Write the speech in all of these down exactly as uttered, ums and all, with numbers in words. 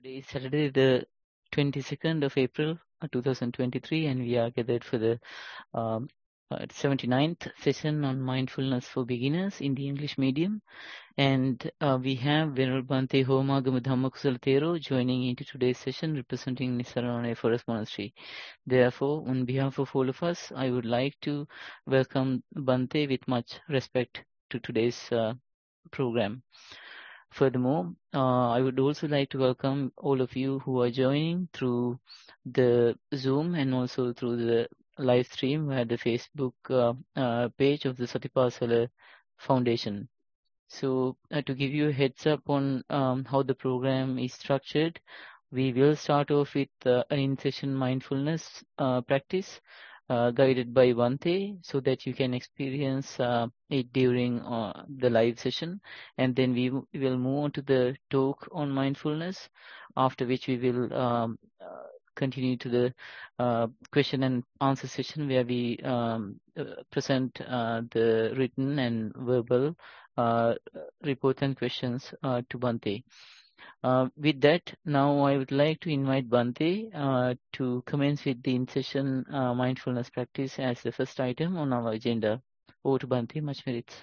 Today is Saturday, the twenty-second of April, uh, two thousand twenty-three, and we are gathered for the um, uh, seventy-ninth session on mindfulness for beginners in the English medium. And uh, we have Venerable Bhante Homagama Dhammakusala Thero joining into today's session representing Nisarana Forest Monastery. Therefore, on behalf of all of us, I would like to welcome Bhante with much respect to today's uh, program. Furthermore, uh, I would also like to welcome all of you who are joining through the Zoom and also through the live stream via the Facebook uh, uh, page of the Satipasala Foundation. So uh, to give you a heads up on um, how the program is structured, we will start off with uh, an in-session mindfulness uh, practice uh, guided by Bhante so that you can experience uh, it during uh, the live session. And then we, w- we will move on to the talk on mindfulness, after which we will um, uh, continue to the uh, question and answer session where we um, uh, present uh, the written and verbal uh, reports and questions uh, to Bhante. Uh, with that, now I would like to invite Bhante uh, to commence with the in-session uh, mindfulness practice as the first item on our agenda. Over to Bhante, much merits.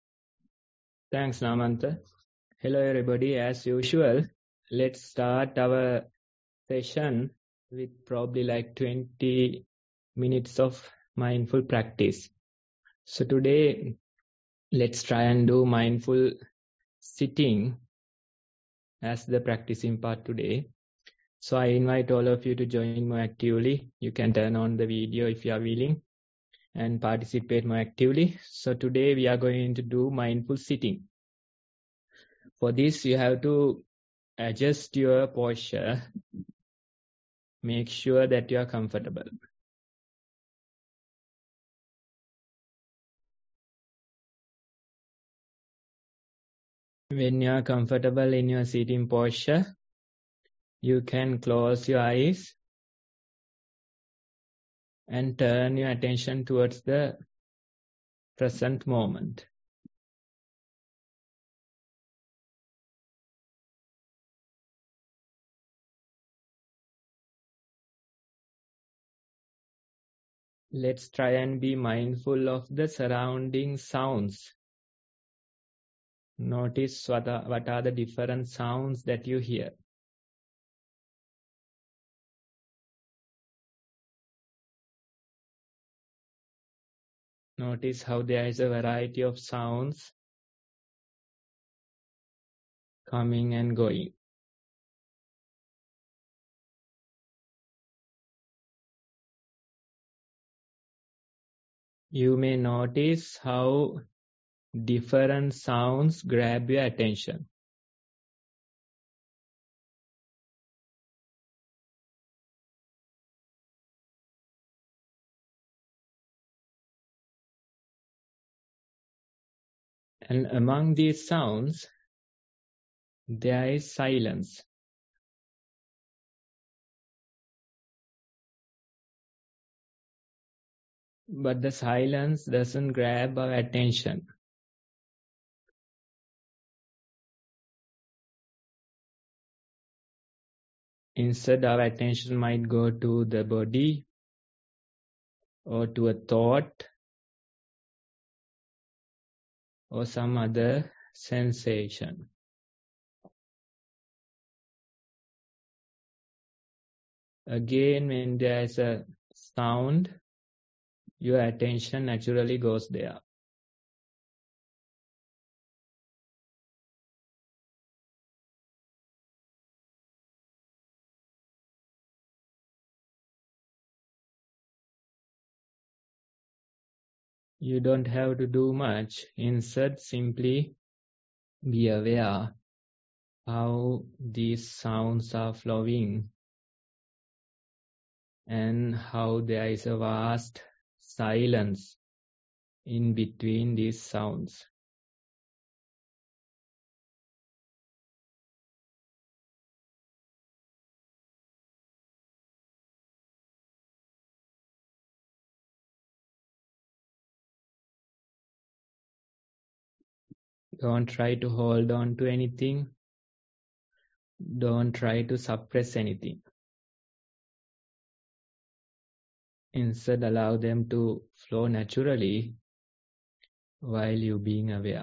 Thanks, Namanta. Hello, everybody. As usual, let's start our session with probably like twenty minutes of mindful practice. So today, let's try and do mindful sitting as the practicing part today. So I invite all of you to join more actively. You can turn on the video if you are willing and participate more actively. So today we are going to do mindful sitting. For this, you have to adjust your posture. Make sure that you are comfortable. When you are comfortable in your sitting posture, you can close your eyes and turn your attention towards the present moment. Let's try and be mindful of the surrounding sounds. Notice what are, what are the different sounds that you hear. Notice how there is a variety of sounds coming and going. You may notice how different sounds grab your attention. And among these sounds, there is silence. But the silence doesn't grab our attention. Instead, our attention might go to the body or to a thought or some other sensation. Again, when there is a sound, your attention naturally goes there. You don't have to do much. Instead, simply be aware how these sounds are flowing and how there is a vast silence in between these sounds. Don't try to hold on to anything. Don't try to suppress anything. Instead, allow them to flow naturally while you being aware.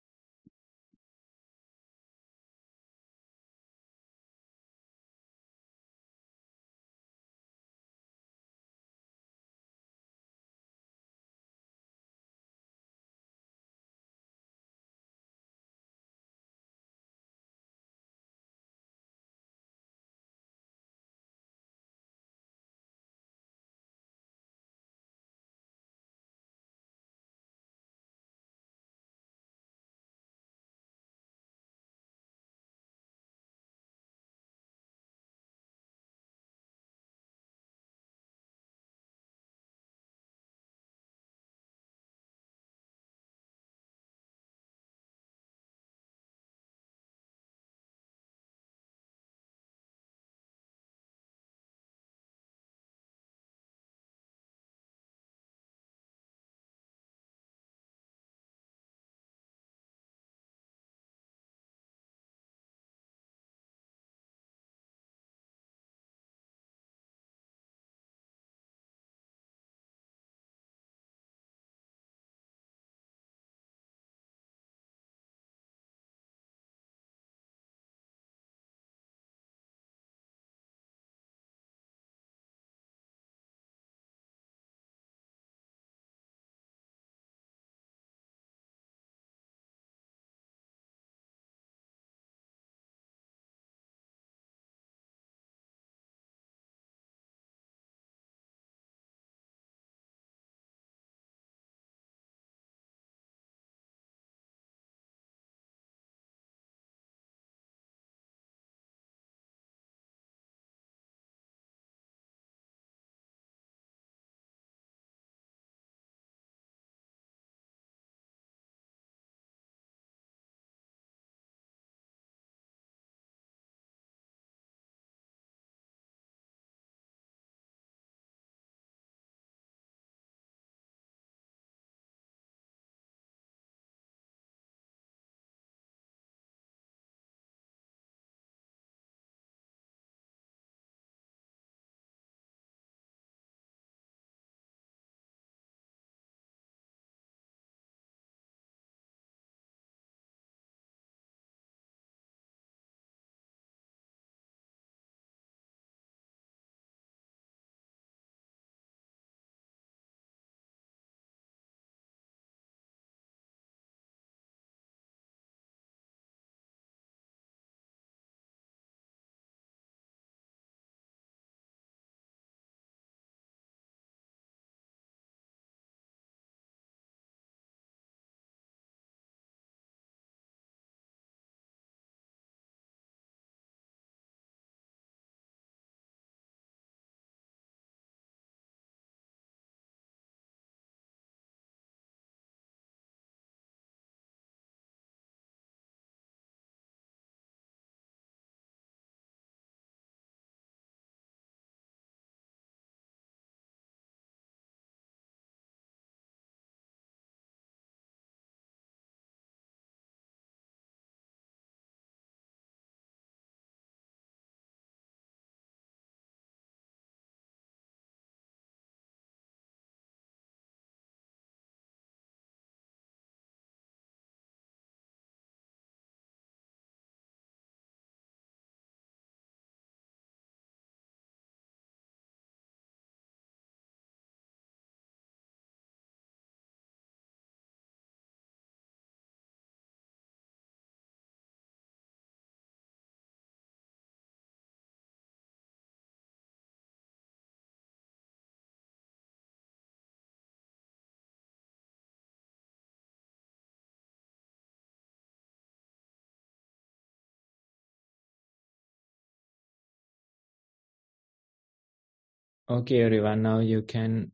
Okay, everyone, now you can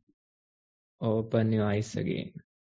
open your eyes again.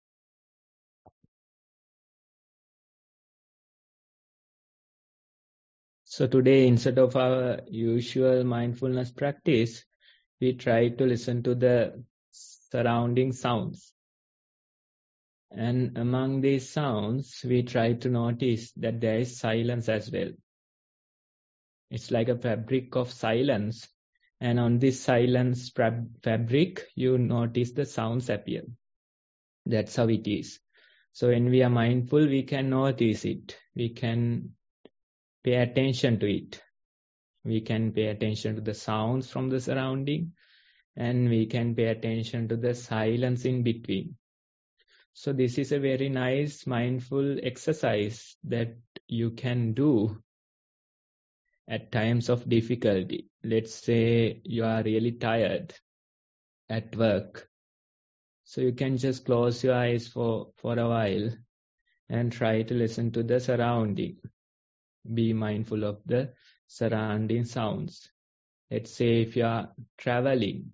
So today, instead of our usual mindfulness practice, we try to listen to the surrounding sounds. And among these sounds, we try to notice that there is silence as well. It's like a fabric of silence. And on this silence fabric, you notice the sounds appear. That's how it is. So when we are mindful, we can notice it. We can pay attention to it. We can pay attention to the sounds from the surrounding, and we can pay attention to the silence in between. So this is a very nice mindful exercise that you can do at times of difficulty. Let's say you are really tired at work. So you can just close your eyes for, for a while and try to listen to the surrounding. Be mindful of the surrounding sounds. Let's say if you are traveling,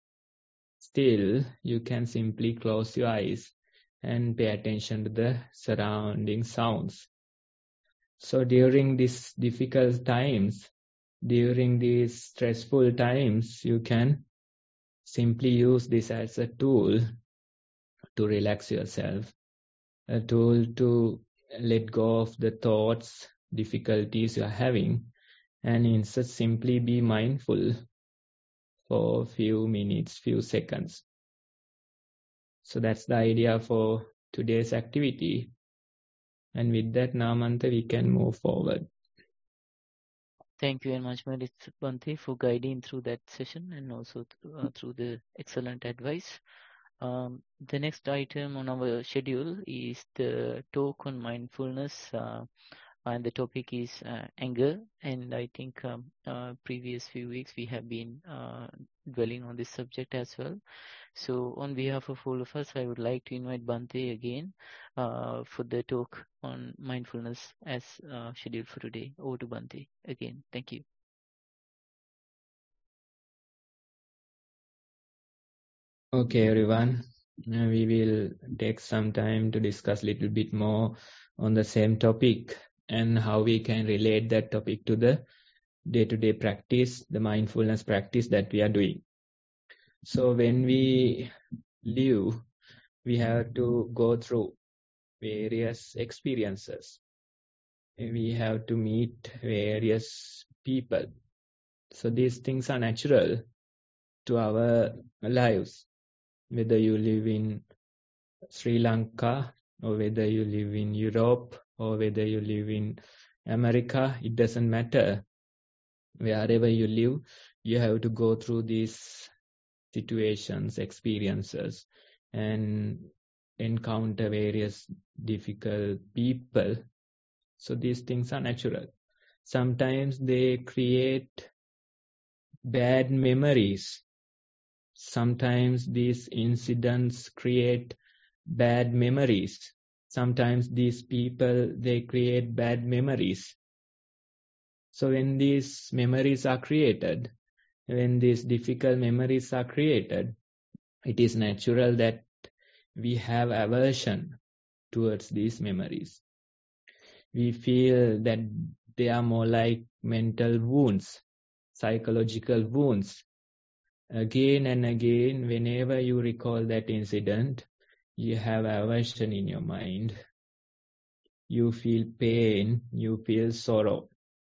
still you can simply close your eyes and pay attention to the surrounding sounds. So during these difficult times, during these stressful times, you can simply use this as a tool to relax yourself, a tool to let go of the thoughts, difficulties you are having, and instead simply be mindful for a few minutes, few seconds. So that's the idea for today's activity. And with that, Namanta, we can move forward. Thank you very much, Merit Bhante, for guiding through that session and also th- uh, through the excellent advice. Um, the next item on our schedule is the talk on mindfulness, uh, and the topic is uh, anger. And I think um, uh, previous few weeks we have been uh, dwelling on this subject as well. So on behalf of all of us, I would like to invite Bhante again uh, for the talk on mindfulness as uh, scheduled for today. Over to Bhante again. Thank you. Okay, everyone. Uh, we will take some time to discuss a little bit more on the same topic and how we can relate that topic to the day-to-day practice, the mindfulness practice that we are doing. So when we live, we have to go through various experiences. We have to meet various people. So these things are natural to our lives, whether you live in Sri Lanka or whether you live in Europe or whether you live in America, it doesn't matter. Wherever you live, you have to go through these situations, experiences, and encounter various difficult people. So these things are natural. Sometimes they create bad memories. Sometimes these incidents create bad memories. Sometimes these people, they create bad memories. So when these memories are created, when these difficult memories are created, it is natural that we have aversion towards these memories. We feel that they are more like mental wounds, psychological wounds. Again and again, whenever you recall that incident, you have aversion in your mind. You feel pain, you feel sorrow.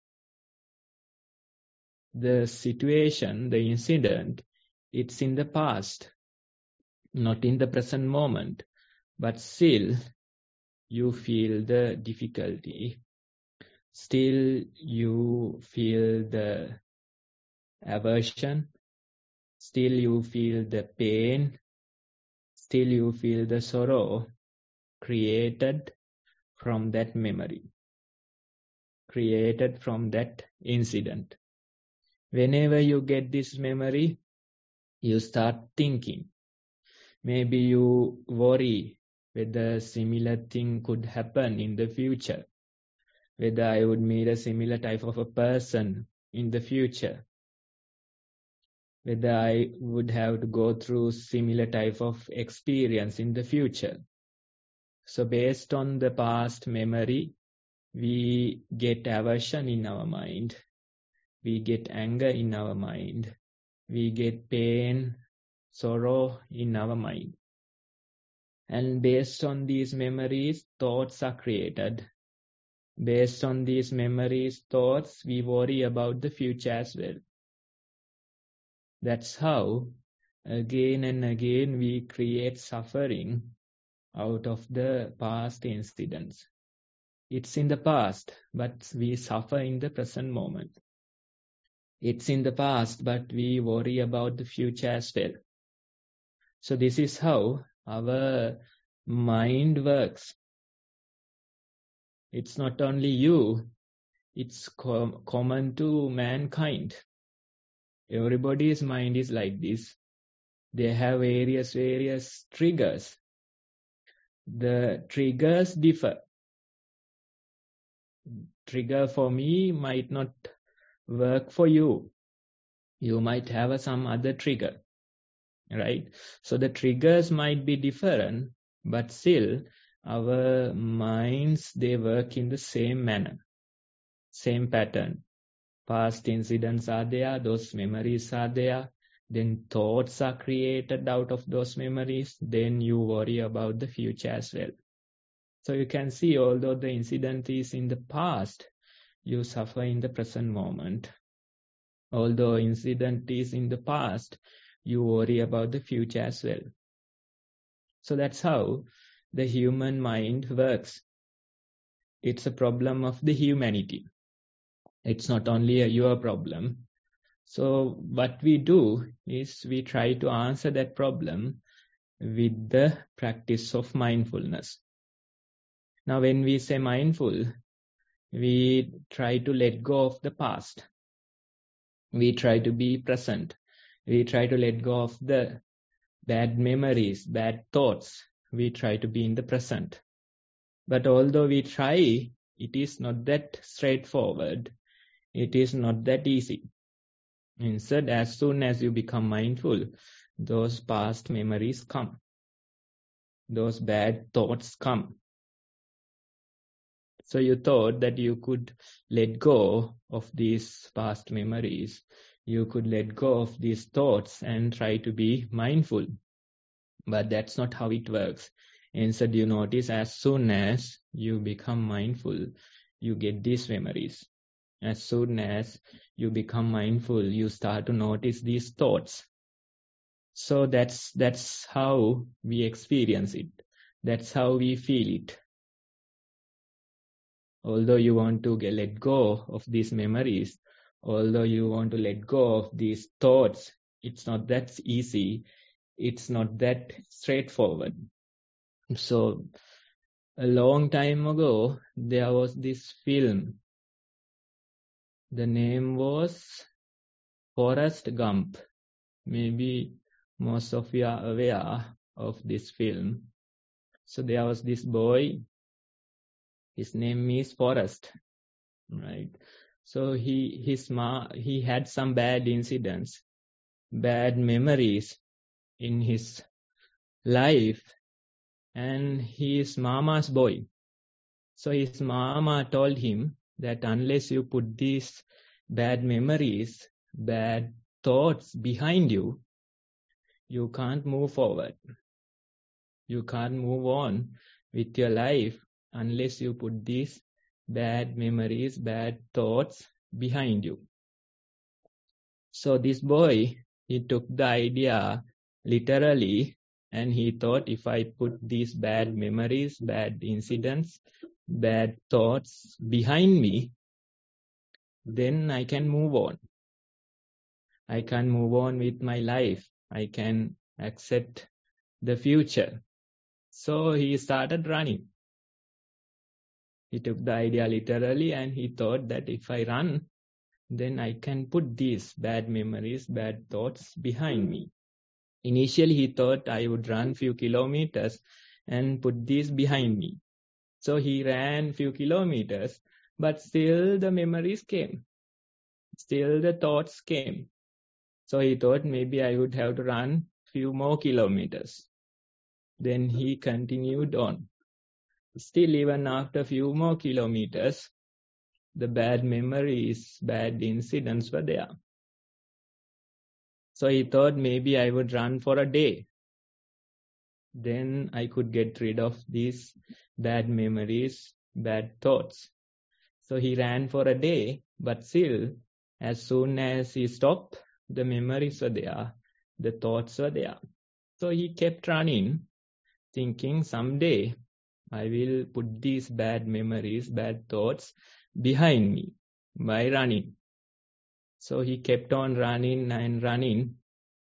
The situation, the incident, it's in the past, not in the present moment, but still you feel the difficulty. Still you feel the aversion. Still you feel the pain. Still you feel the sorrow created from that memory, created from that incident. Whenever you get this memory, you start thinking. Maybe you worry whether similar thing could happen in the future, whether I would meet a similar type of a person in the future, whether I would have to go through similar type of experience in the future. So based on the past memory, we get aversion in our mind. We get anger in our mind. We get pain, sorrow in our mind. And based on these memories, thoughts are created. Based on these memories, thoughts, we worry about the future as well. That's how, again and again, we create suffering out of the past incidents. It's in the past, but we suffer in the present moment. It's in the past, but we worry about the future as well. So this is how our mind works. It's not only you, it's com- common to mankind. Everybody's mind is like this. They have various, various triggers. The triggers differ. Trigger for me might not work for you. You might have some other trigger, right? So the triggers might be different, but still our minds, they work in the same manner, same pattern. Past incidents are there, those memories are there, then thoughts are created out of those memories, then you worry about the future as well. So you can see, although the incident is in the past, you suffer in the present moment. Although incident is in the past, you worry about the future as well. So that's how the human mind works. It's a problem of the humanity. It's not only a your problem. So what we do is we try to answer that problem with the practice of mindfulness. Now, when we say mindful, we try to let go of the past. We try to be present. We try to let go of the bad memories, bad thoughts. We try to be in the present. But although we try, it is not that straightforward. It is not that easy. Instead, as soon as you become mindful, those past memories come. Those bad thoughts come. So you thought that you could let go of these past memories. You could let go of these thoughts and try to be mindful. But that's not how it works. Instead, you notice as soon as you become mindful, you get these memories. As soon as you become mindful, you start to notice these thoughts. So that's that's how we experience it. That's how we feel it. Although you want to get, let go of these memories, although you want to let go of these thoughts, it's not that easy. It's not that straightforward. So a long time ago, there was this film. The name was Forrest Gump. Maybe most of you are aware of this film. So there was this boy. His name is Forrest, right? So he his ma he had some bad incidents, bad memories in his life, and he is mama's boy. So his mama told him that unless you put these bad memories, bad thoughts behind you, you can't move forward. You can't move on with your life unless you put these bad memories, bad thoughts behind you. So this boy, he took the idea literally, and he thought, if I put these bad memories, bad incidents, bad thoughts behind me, then I can move on. I can move on with my life. I can accept the future. So he started running. He took the idea literally, and he thought that if I run, then I can put these bad memories, bad thoughts behind me. Initially, he thought I would run few kilometers and put these behind me. So he ran few kilometers, but still the memories came. Still the thoughts came. So he thought maybe I would have to run few more kilometers. Then he continued on. Still, even after few more kilometers, the bad memories, bad incidents were there. So he thought maybe I would run for a day. Then I could get rid of these bad memories, bad thoughts. So he ran for a day, but still, as soon as he stopped, the memories were there, the thoughts were there. So he kept running, thinking someday I will put these bad memories, bad thoughts behind me by running. So he kept on running and running.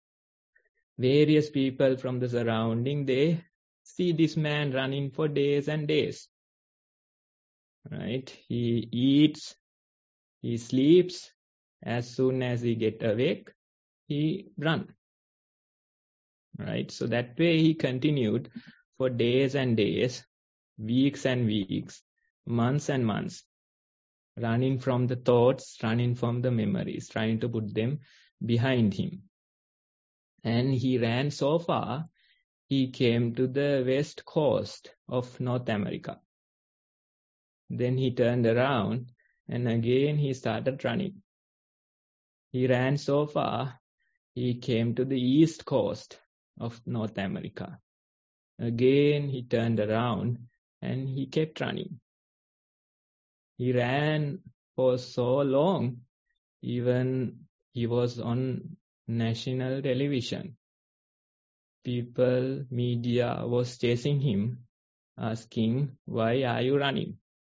Various people from the surrounding, they see this man running for days and days. Right? He eats, he sleeps. As soon as he get awake, he run. Right? So that way he continued for days and days, weeks and weeks, months and months, running from the thoughts, running from the memories, trying to put them behind him. And he ran so far, he came to the west coast of North America. Then he turned around and again he started running. He ran so far, he came to the east coast of North America. Again he turned around and he kept running. He ran for so long, even he was on national television. People, media was chasing him, asking, why are you running?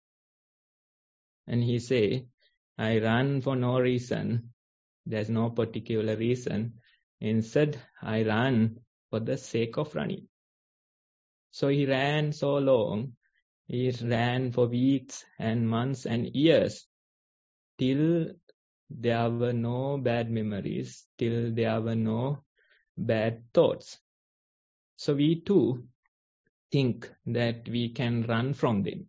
And he say, I run for no reason. There's no particular reason. Instead, I run for the sake of running. So he ran so long. He ran for weeks and months and years till there were no bad memories, till there were no bad thoughts. So we too think that we can run from them.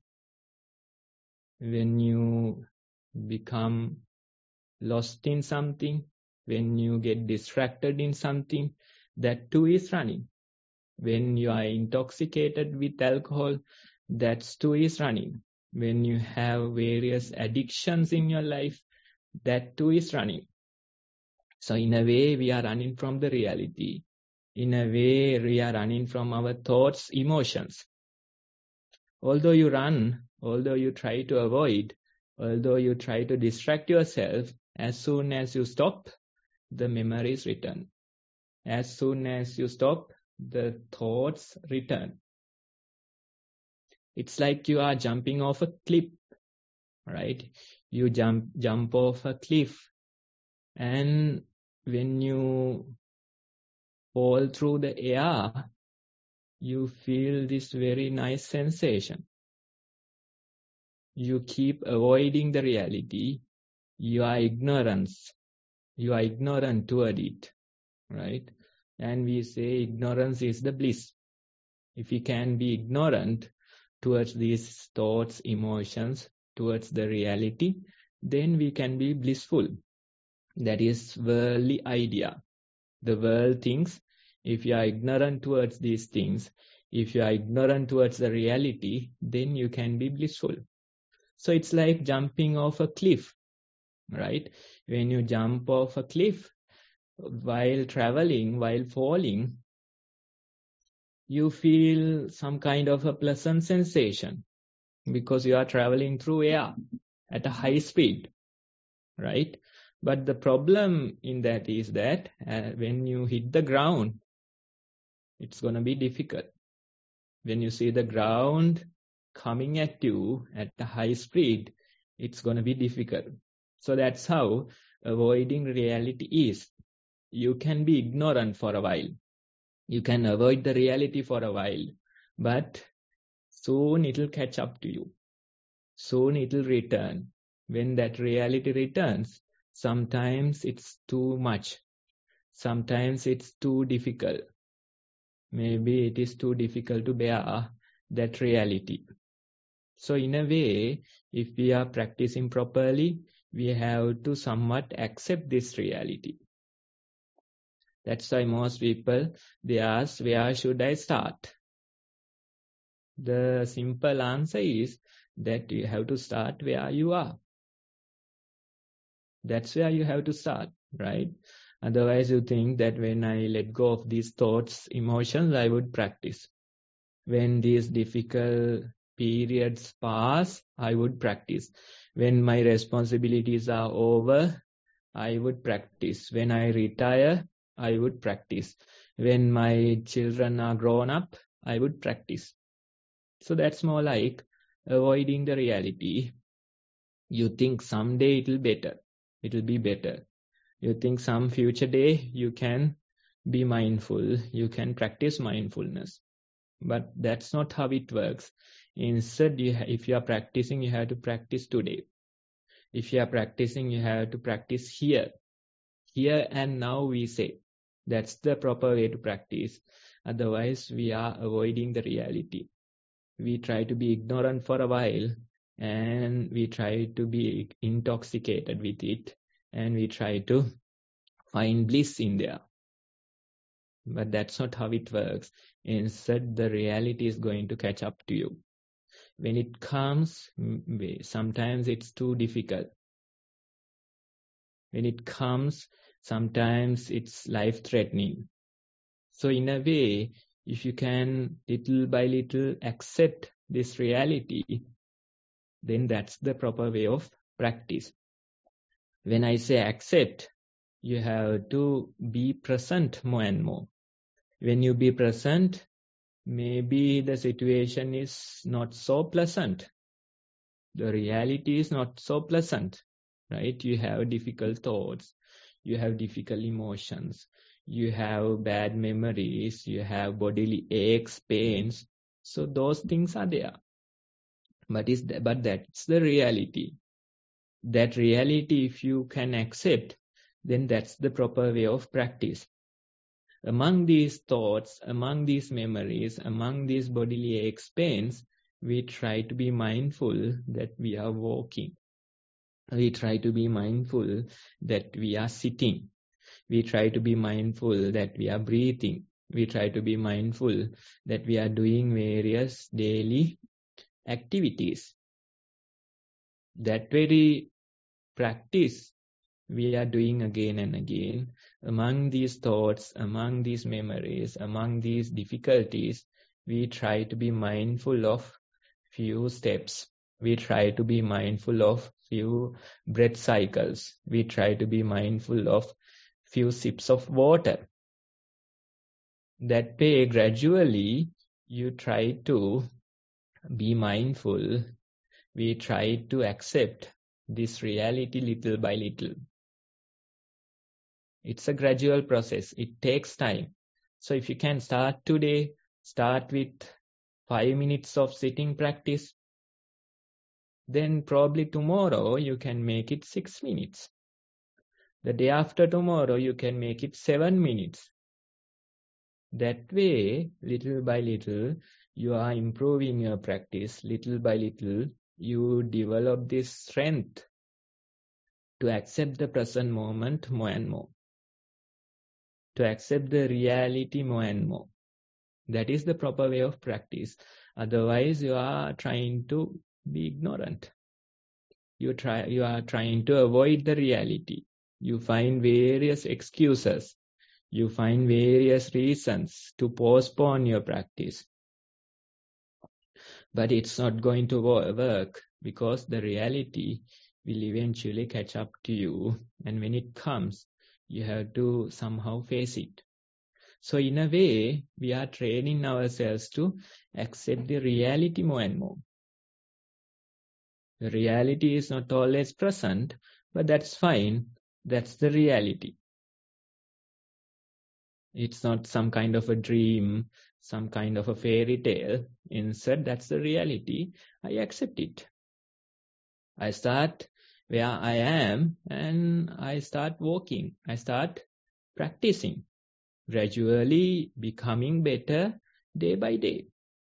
When you become lost in something, when you get distracted in something, that too is running. When you are intoxicated with alcohol, that too is running. When you have various addictions in your life, that too is running. So in a way, we are running from the reality. In a way, we are running from our thoughts, emotions. Although you run, although you try to avoid, although you try to distract yourself, as soon as you stop, the memories return. As soon as you stop, the thoughts return. It's like you are jumping off a cliff, right? You jump jump off a cliff, and when you fall through the air, you feel this very nice sensation. You keep avoiding the reality. You are ignorance. You are ignorant toward it, right? And we say ignorance is the bliss. If we can be ignorant towards these thoughts, emotions, towards the reality, then we can be blissful. That is worldly idea. The world thinks if you are ignorant towards these things, if you are ignorant towards the reality, then you can be blissful. So it's like jumping off a cliff, right? When you jump off a cliff, while traveling, while falling, you feel some kind of a pleasant sensation because you are traveling through air at a high speed, right? But the problem in that is that uh, when you hit the ground, it's going to be difficult. When you see the ground coming at you at a high speed, it's going to be difficult. So that's how avoiding reality is. You can be ignorant for a while. You can avoid the reality for a while, but soon it will catch up to you. Soon it will return. When that reality returns, sometimes it's too much. Sometimes it's too difficult. Maybe it is too difficult to bear that reality. So in a way, if we are practicing properly, we have to somewhat accept this reality. That's why most people, they ask, where should I start? The simple answer is that you have to start where you are. That's where you have to start, right? Otherwise, you think that when I let go of these thoughts, emotions, I would practice. When these difficult periods pass, I would practice. When my responsibilities are over, I would practice. When I retire, I would practice. When my children are grown up, I would practice. So that's more like avoiding the reality. You think someday it will better. It will be better. You think some future day you can be mindful. You can practice mindfulness. But that's not how it works. Instead, you ha- if you are practicing, you have to practice today. If you are practicing, you have to practice here. Here and now, we say. That's the proper way to practice. Otherwise, we are avoiding the reality. We try to be ignorant for a while, and we try to be intoxicated with it, and we try to find bliss in there. But that's not how it works. Instead, the reality is going to catch up to you. When it comes, sometimes it's too difficult. When it comes, sometimes it's life-threatening. So in a way, if you can little by little accept this reality, then that's the proper way of practice. When I say accept, you have to be present more and more. When you be present, maybe the situation is not so pleasant. The reality is not so pleasant, right? You have difficult thoughts. You have difficult emotions. You have bad memories. You have bodily aches, pains. So those things are there. But, is the, but that's the reality. That reality, if you can accept, then that's the proper way of practice. Among these thoughts, among these memories, among these bodily aches, pains, we try to be mindful that we are walking. We try to be mindful that we are sitting. We try to be mindful that we are breathing. We try to be mindful that we are doing various daily activities. That very practice we are doing again and again. Among these thoughts, among these memories, among these difficulties, we try to be mindful of few steps. We try to be mindful of few breath cycles. We try to be mindful of few sips of water. That way, gradually, you try to be mindful. We try to accept this reality little by little. It's a gradual process. It takes time. So if you can start today, start with five minutes of sitting practice. Then probably tomorrow you can make it six minutes. The day after tomorrow you can make it seven minutes. That way, little by little, you are improving your practice. Little by little, you develop this strength to accept the present moment more and more. To accept the reality more and more. That is the proper way of practice. Otherwise, you are trying to be ignorant. You try, you are trying to avoid the reality. You find various excuses. You find various reasons to postpone your practice. But it's not going to work because the reality will eventually catch up to you. And when it comes, you have to somehow face it. So in a way, we are training ourselves to accept the reality more and more. The reality is not always present, but that's fine. That's the reality. It's not some kind of a dream, some kind of a fairy tale. Instead, that's the reality. I accept it. I start where I am and I start walking. I start practicing. Gradually becoming better day by day.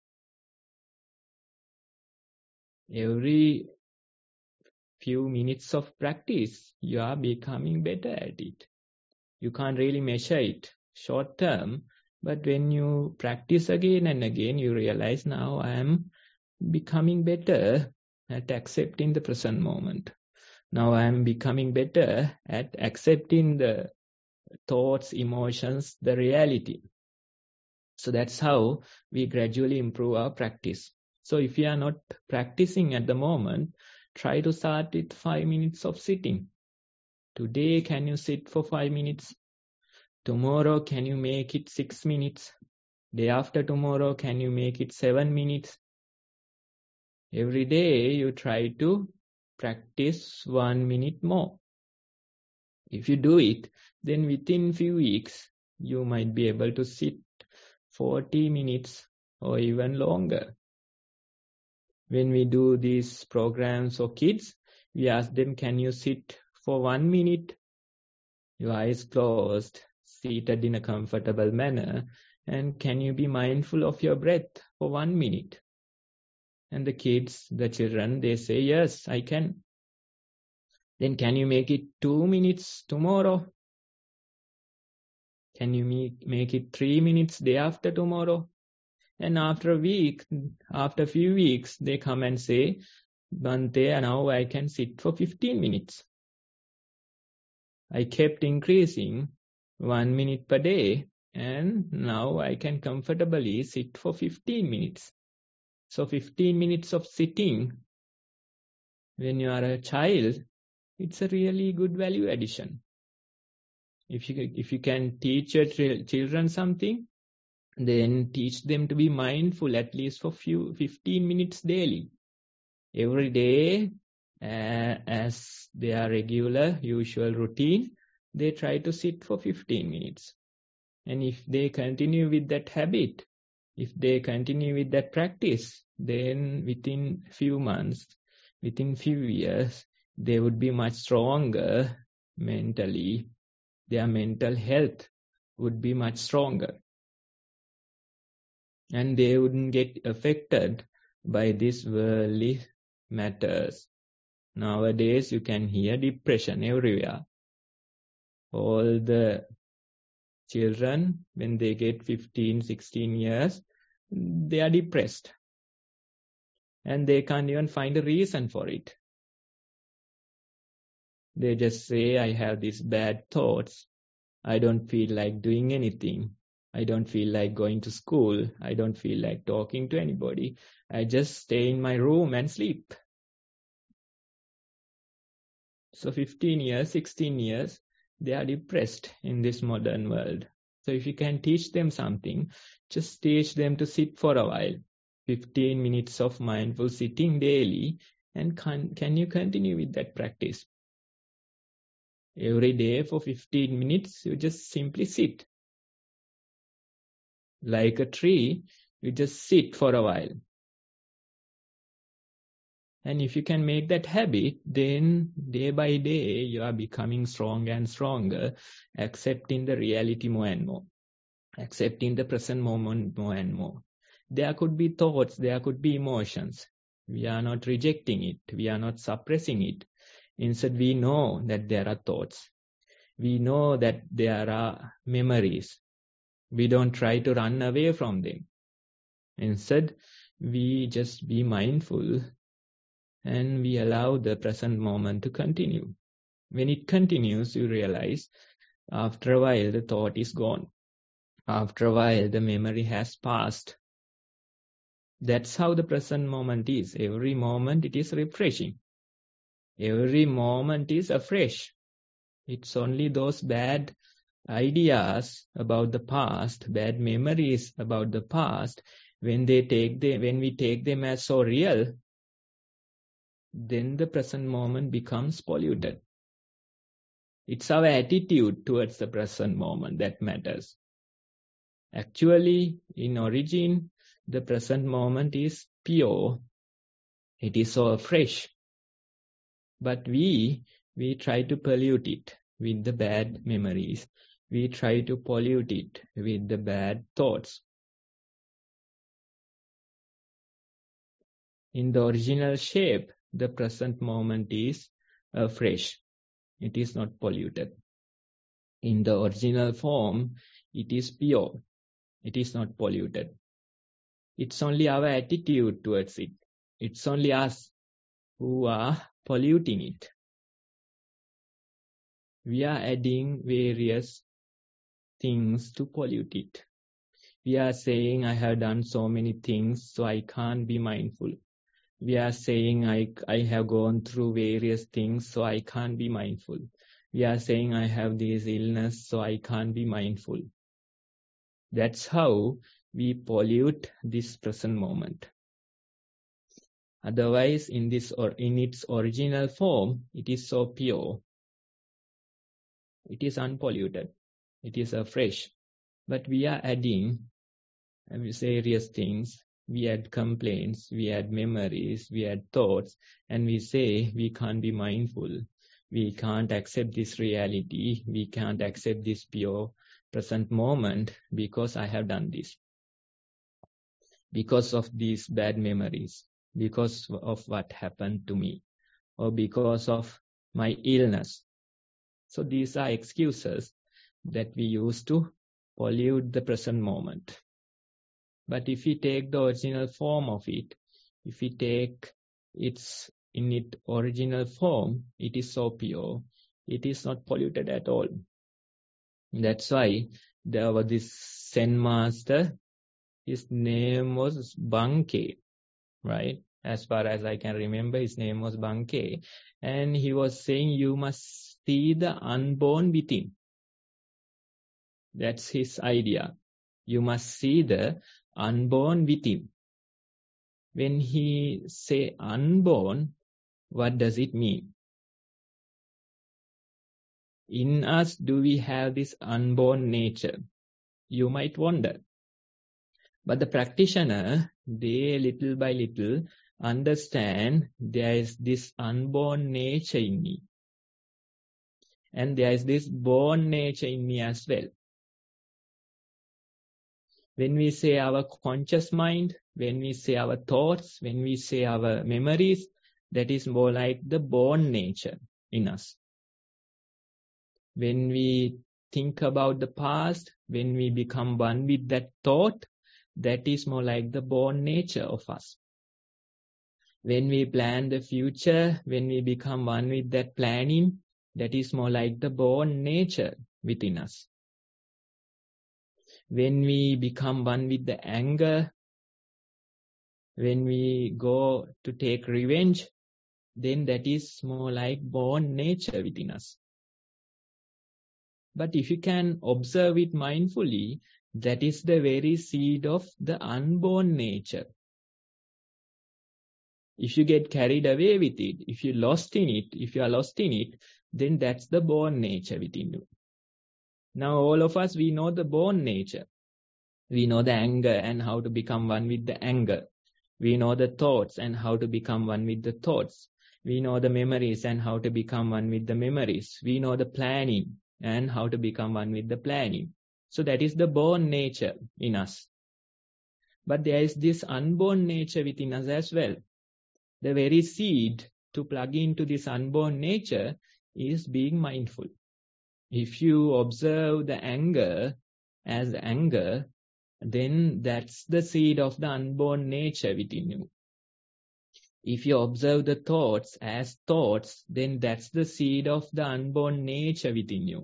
Every few minutes of practice, you are becoming better at it. You can't really measure it short term, but when you practice again and again, you realize now I am becoming better at accepting the present moment. Now I am becoming better at accepting the thoughts, emotions, the reality. So that's how we gradually improve our practice. So if you are not practicing at the moment, try to start with five minutes of sitting. Today, can you sit for five minutes? Tomorrow, can you make it six minutes? Day after tomorrow, can you make it seven minutes? Every day, you try to practice one minute more. If you do it, then within few weeks, you might be able to sit forty minutes or even longer. When we do these programs for kids, we ask them, can you sit for one minute? Your eyes closed, seated in a comfortable manner, and can you be mindful of your breath for one minute? And the kids, the children, they say, yes, I can. Then can you make it two minutes tomorrow? Can you make, make it three minutes day after tomorrow? And after a week, after a few weeks, they come and say, Bhante, now I can sit for fifteen minutes. I kept increasing one minute per day, and now I can comfortably sit for fifteen minutes. So fifteen minutes of sitting, when you are a child, it's a really good value addition. If you, if you can teach your children something, then teach them to be mindful at least for few fifteen minutes daily. Every day, uh, as their regular, usual routine, they try to sit for fifteen minutes. And if they continue with that habit, if they continue with that practice, then within few months, within few years, they would be much stronger mentally. Their mental health would be much stronger. And they wouldn't get affected by these worldly matters. Nowadays, you can hear depression everywhere. All the children, when they get fifteen, sixteen years, they are depressed. And they can't even find a reason for it. They just say, I have these bad thoughts. I don't feel like doing anything. I don't feel like going to school. I don't feel like talking to anybody. I just stay in my room and sleep. So fifteen years, sixteen years, they are depressed in this modern world. So if you can teach them something, just teach them to sit for a while. fifteen minutes of mindful sitting daily, and can, can you continue with that practice? Every day for fifteen minutes, you just simply sit. Like a tree, you just sit for a while. And if you can make that habit, then day by day, you are becoming stronger and stronger, accepting the reality more and more, accepting the present moment more and more. There could be thoughts, there could be emotions. We are not rejecting it. We are not suppressing it. Instead, we know that there are thoughts. We know that there are memories. We don't try to run away from them. Instead, we just be mindful and we allow the present moment to continue. When it continues, you realize after a while the thought is gone. After a while the memory has passed. That's how the present moment is. Every moment it is refreshing. Every moment is afresh. It's only those bad ideas about the past, bad memories about the past, when they take the, when we take them as so real, then the present moment becomes polluted. It's our attitude towards the present moment that matters. Actually, in origin, the present moment is pure. It is so fresh. But we, we try to pollute it with the bad memories. We try to pollute it with the bad thoughts. In the original shape, the present moment is uh, fresh. It is not polluted. In the original form, it is pure. It is not polluted. It's only our attitude towards it. It's only us who are polluting it. We are adding various things to pollute it. We are saying, I have done so many things, so I can't be mindful. We are saying, I, I have gone through various things, so I can't be mindful. We are saying, I have this illness, so I can't be mindful. That's how we pollute this present moment. Otherwise, in this or in its original form, it is so pure. It is unpolluted. It is uh, fresh. But we are adding various things. We add complaints, we add memories, we add thoughts, and we say we can't be mindful. We can't accept this reality. We can't accept this pure present moment because I have done this. Because of these bad memories, because of what happened to me, or because of my illness. So these are excuses that we use to pollute the present moment. But if we take the original form of it, if we take its in its original form, it is so pure, it is not polluted at all. That's why there was this Zen master, his name was Bankei, right? As far as I can remember, his name was Bankei. And he was saying, you must see the unborn within. That's his idea. You must see the unborn within. When he say unborn, what does it mean? In us, do we have this unborn nature? You might wonder. But the practitioner, they little by little understand there is this unborn nature in me. And there is this born nature in me as well. When we say our conscious mind, when we say our thoughts, when we say our memories, that is more like the born nature in us. When we think about the past, when we become one with that thought, that is more like the born nature of us. When we plan the future, when we become one with that planning, that is more like the born nature within us. When we become one with the anger, when we go to take revenge, then that is more like born nature within us. But if you can observe it mindfully, that is the very seed of the unborn nature. If you get carried away with it, if you're lost in it, if you are lost in it, then that's the born nature within you. Now all of us, we know the born nature. We know the anger and how to become one with the anger. We know the thoughts and how to become one with the thoughts. We know the memories and how to become one with the memories. We know the planning and how to become one with the planning. So that is the born nature in us. But there is this unborn nature within us as well. The very seed to plug into this unborn nature is being mindful. If you observe the anger as anger, then that's the seed of the unborn nature within you. If you observe the thoughts as thoughts, then that's the seed of the unborn nature within you.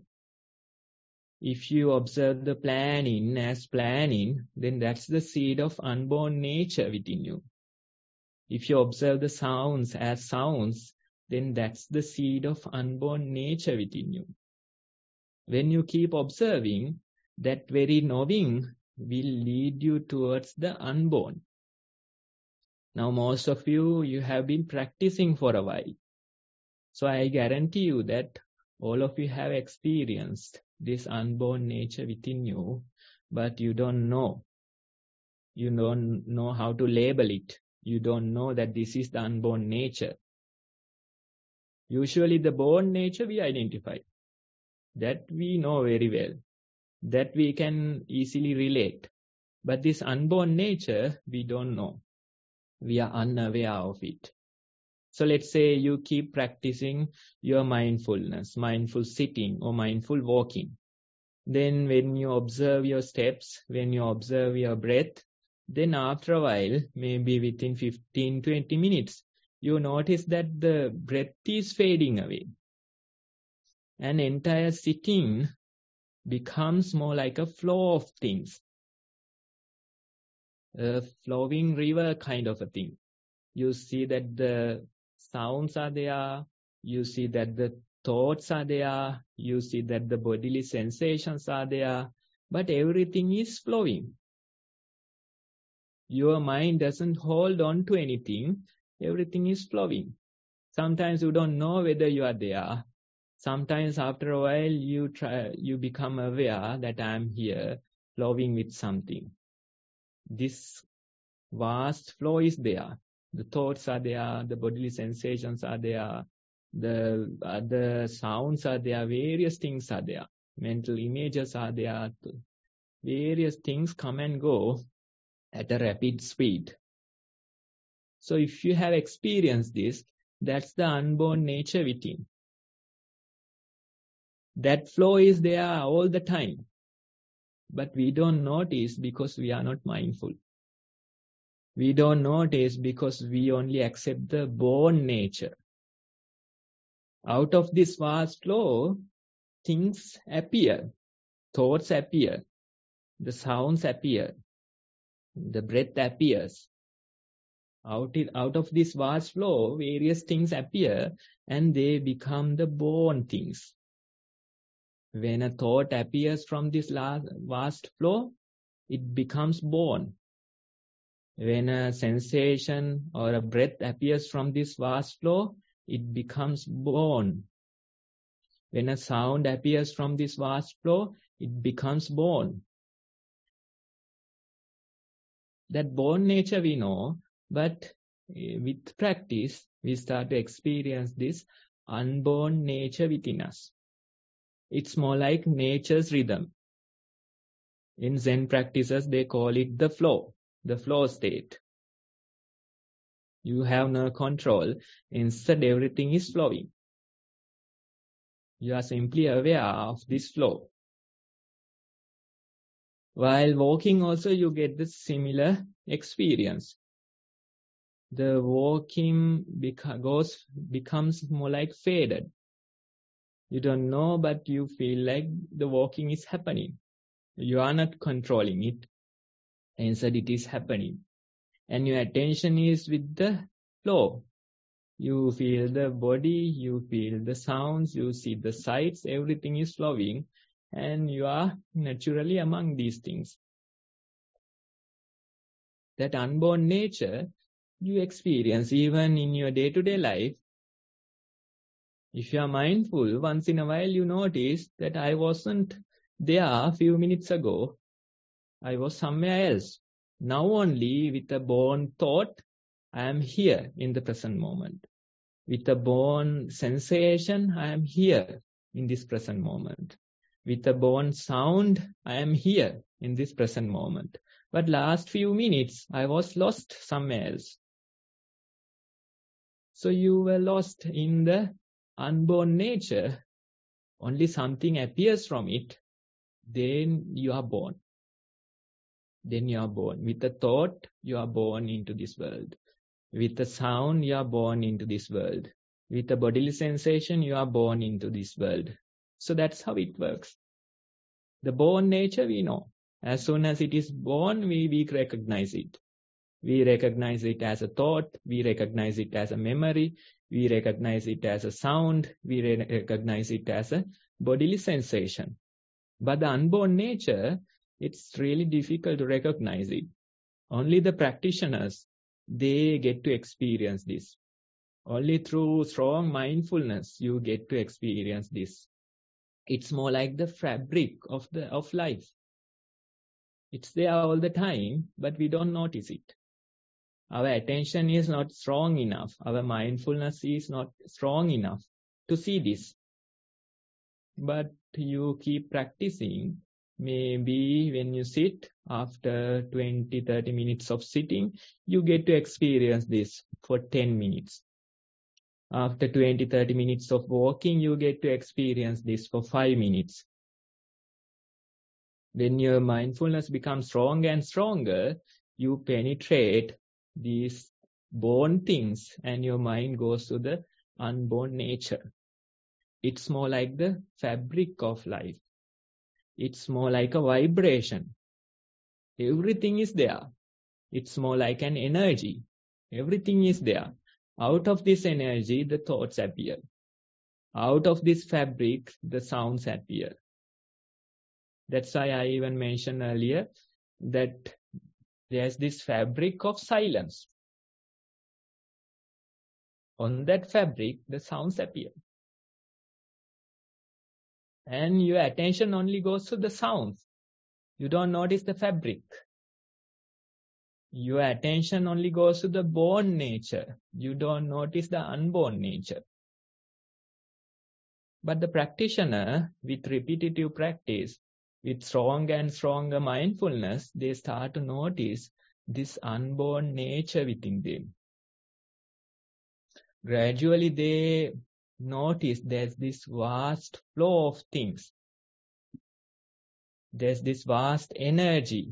If you observe the planning as planning, then that's the seed of unborn nature within you. If you observe the sounds as sounds, then that's the seed of unborn nature within you. When you keep observing, that very knowing will lead you towards the unborn. Now most of you, you have been practicing for a while. So I guarantee you that all of you have experienced this unborn nature within you, but you don't know. You don't know how to label it. You don't know that this is the unborn nature. Usually the born nature we identify. That we know very well. That we can easily relate. But this unborn nature, we don't know. We are unaware of it. So let's say you keep practicing your mindfulness, mindful sitting or mindful walking. Then when you observe your steps, when you observe your breath, then after a while, maybe within fifteen to twenty minutes, you notice that the breath is fading away. An entire sitting becomes more like a flow of things. a flowing river kind of a thing. You see that the sounds are there, you see that the thoughts are there, you see that the bodily sensations are there, but everything is flowing. Your mind doesn't hold on to anything, everything is flowing. Sometimes you don't know whether you are there. Sometimes after a while you try, you become aware that I am here, flowing with something. This vast flow is there. The thoughts are there, the bodily sensations are there, the other sounds are there, various things are there, mental images are there, various things come and go at a rapid speed. So if you have experienced this, that's the unborn nature within. That flow is there all the time, but we don't notice because we are not mindful. We don't notice because we only accept the born nature. Out of this vast flow, things appear, thoughts appear, the sounds appear, the breath appears. Out, it, out of this vast flow, various things appear and they become the born things. When a thought appears from this vast flow, it becomes born. When a sensation or a breath appears from this vast flow, it becomes born. When a sound appears from this vast flow, it becomes born. That born nature we know, but with practice, we start to experience this unborn nature within us. It's more like nature's rhythm. In Zen practices, they call it the flow, the flow state. You have no control. Instead, everything is flowing. You are simply aware of this flow. While walking also, you get the similar experience. The walking beca- goes, becomes more like faded. You don't know, but you feel like the walking is happening. You are not controlling it. Instead, it is happening. And your attention is with the flow. You feel the body, you feel the sounds, you see the sights, everything is flowing, and you are naturally among these things. That unborn nature you experience even in your day-to-day life. If you are mindful, once in a while you notice that I wasn't there a few minutes ago. I was somewhere else. Now only with a born thought, I am here in the present moment. With a born sensation, I am here in this present moment. With a born sound, I am here in this present moment. But last few minutes, I was lost somewhere else. So you were lost in the unborn nature. Only something appears from it, then you are born. Then you are born. With a thought, you are born into this world. With a sound, you are born into this world. With a bodily sensation, you are born into this world. So that's how it works. The born nature we know. As soon as it is born, we, we recognize it. We recognize it as a thought. We recognize it as a memory. We recognize it as a sound. We re- recognize it as a bodily sensation. But the unborn nature, it's really difficult to recognize it. Only the practitioners, they get to experience this. Only through strong mindfulness, you get to experience this. It's more like the fabric of the of life. It's there all the time, but we don't notice it. Our attention is not strong enough. Our mindfulness is not strong enough to see this. But you keep practicing. Maybe when you sit, after twenty, thirty minutes of sitting, you get to experience this for ten minutes. After twenty, thirty minutes of walking, you get to experience this for five minutes. When your mindfulness becomes stronger and stronger, you penetrate these born things and your mind goes to the unborn nature. It's more like the fabric of life. It's more like a vibration. Everything is there. It's more like an energy. Everything is there. Out of this energy, the thoughts appear. Out of this fabric, the sounds appear. That's why I even mentioned earlier that there's this fabric of silence. On that fabric, the sounds appear. And your attention only goes to the sounds. You don't notice the fabric. Your attention only goes to the born nature. You don't notice the unborn nature. But the practitioner, with repetitive practice, with stronger and stronger mindfulness, they start to notice this unborn nature within them. Gradually, they notice there's this vast flow of things. There's this vast energy.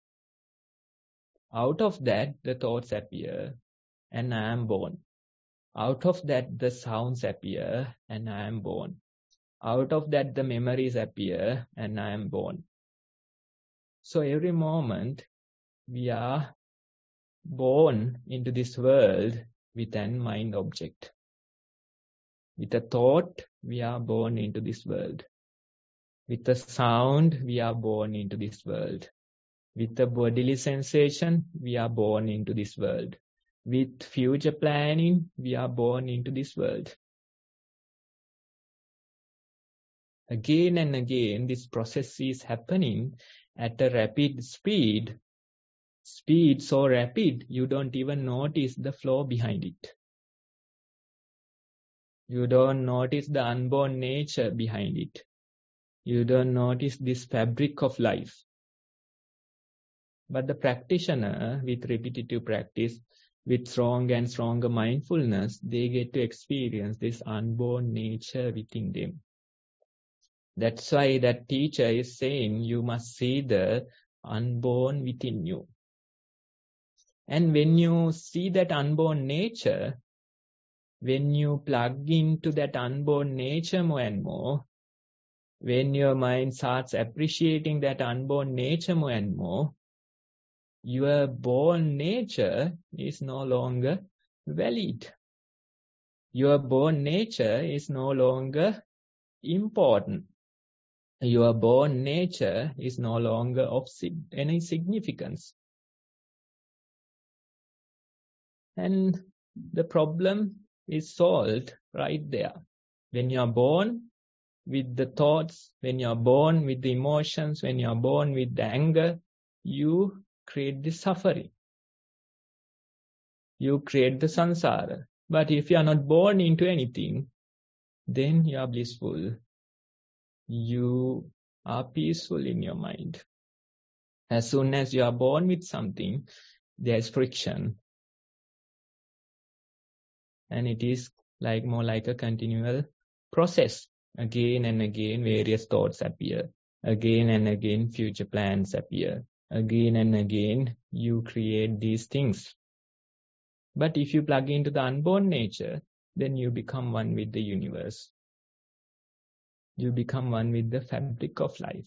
Out of that, the thoughts appear, and I am born. Out of that, the sounds appear, and I am born. Out of that, the memories appear, and I am born. So every moment, we are born into this world with an mind object. With a thought, we are born into this world. With a sound, we are born into this world. With a bodily sensation, we are born into this world. With future planning, we are born into this world. Again and again, this process is happening at a rapid speed. Speed so rapid, you don't even notice the flow behind it. You don't notice the unborn nature behind it. You don't notice this fabric of life. But the practitioner, with repetitive practice, with strong and stronger mindfulness, they get to experience this unborn nature within them. That's why that teacher is saying you must see the unborn within you. And when you see that unborn nature, when you plug into that unborn nature more and more, when your mind starts appreciating that unborn nature more and more, your born nature is no longer valid. Your born nature is no longer important. Your born nature is no longer of any significance. And the problem is solved right there. When you are born with the thoughts, when you are born with the emotions, when you are born with the anger, you create the suffering. You create the samsara. But if you are not born into anything, then you are blissful. You are peaceful in your mind. As soon as you are born with something, there is friction. And it is like more like a continual process. Again and again, various thoughts appear. Again and again, future plans appear. Again and again, you create these things. But if you plug into the unborn nature, then you become one with the universe. You become one with the fabric of life.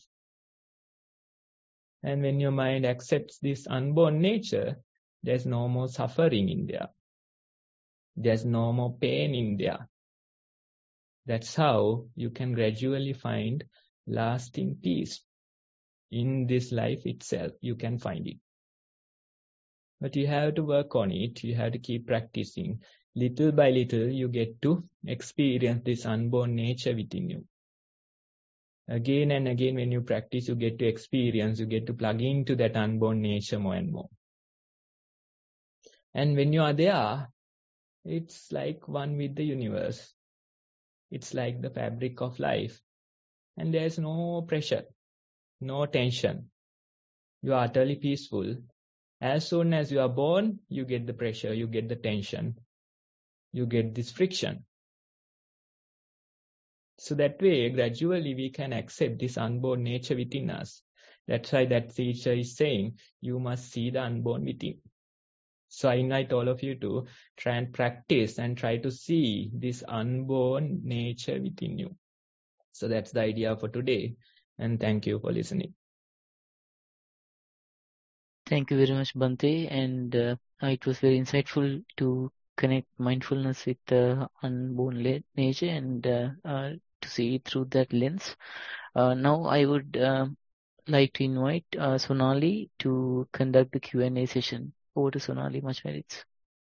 And when your mind accepts this unborn nature, there's no more suffering in there. There's no more pain in there. That's how you can gradually find lasting peace. In this life itself, you can find it. But you have to work on it. You have to keep practicing. Little by little, you get to experience this unborn nature within you. Again and again, when you practice, you get to experience, you get to plug into that unborn nature more and more. And when you are there, it's like one with the universe. It's like the fabric of life. And there's no pressure, no tension. You are utterly peaceful. As soon as you are born, you get the pressure, you get the tension, you get this friction. So that way, gradually we can accept this unborn nature within us. That's why that teacher is saying, you must see the unborn within. So I invite all of you to try and practice and try to see this unborn nature within you. So that's the idea for today. And thank you for listening. Thank you very much, Bhante. And uh, it was very insightful to connect mindfulness with the unborn le- nature and uh, uh, to see it through that lens. Uh, now I would uh, like to invite uh, Sonali to conduct the Q and A session. Over to Sonali, much merits.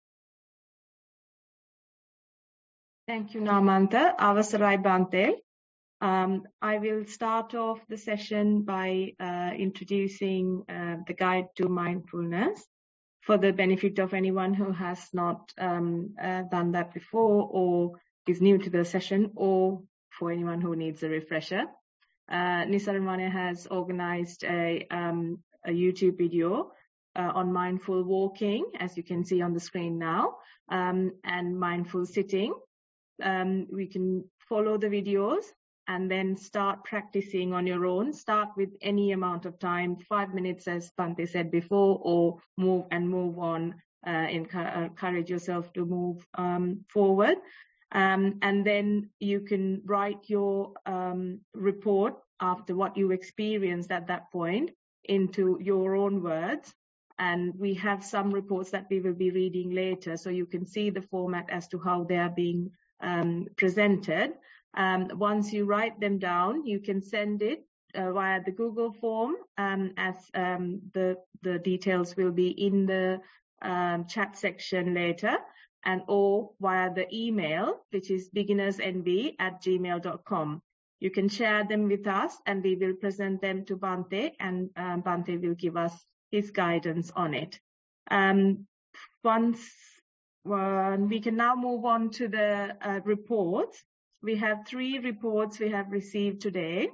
Thank you, Namanta. Avasarai Bhante. Um, I will start off the session by uh, introducing uh, the guide to mindfulness for the benefit of anyone who has not um, uh, done that before or is new to the session, or for anyone who needs a refresher. Uh, Nisarmane has organized a, um, a YouTube video uh, on mindful walking, as you can see on the screen now, um, and mindful sitting. Um, we can follow the videos and then start practicing on your own. Start with any amount of time, five minutes, as Bhante said before, or move and move on. Uh, encourage yourself to move um, forward. Um, and then you can write your um, report after what you experienced at that point into your own words. And we have some reports that we will be reading later, so you can see the format as to how they are being um, presented. Um, once you write them down, you can send it uh, via the Google form, um, as um, the, the details will be in the um, chat section later, and or via the email, which is beginnersnb at gmail dot com. You can share them with us and we will present them to Bhante, and um, Bhante will give us his guidance on it. Um, once uh, we can now move on to the uh, reports. We have three reports we have received today.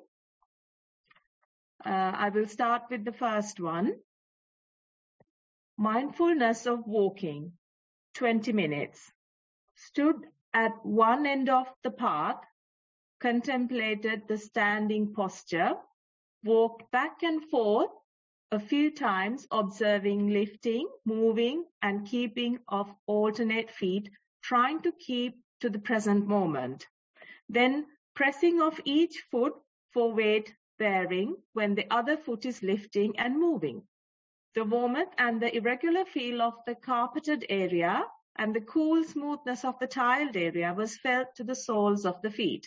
Uh, I will start with the first one. Mindfulness of walking, twenty minutes. Stood at one end of the path, contemplated the standing posture, walked back and forth a few times, observing lifting, moving, and keeping of alternate feet, trying to keep to the present moment. Then pressing of each foot for weight bearing when the other foot is lifting and moving. The warmth and the irregular feel of the carpeted area and the cool smoothness of the tiled area was felt to the soles of the feet.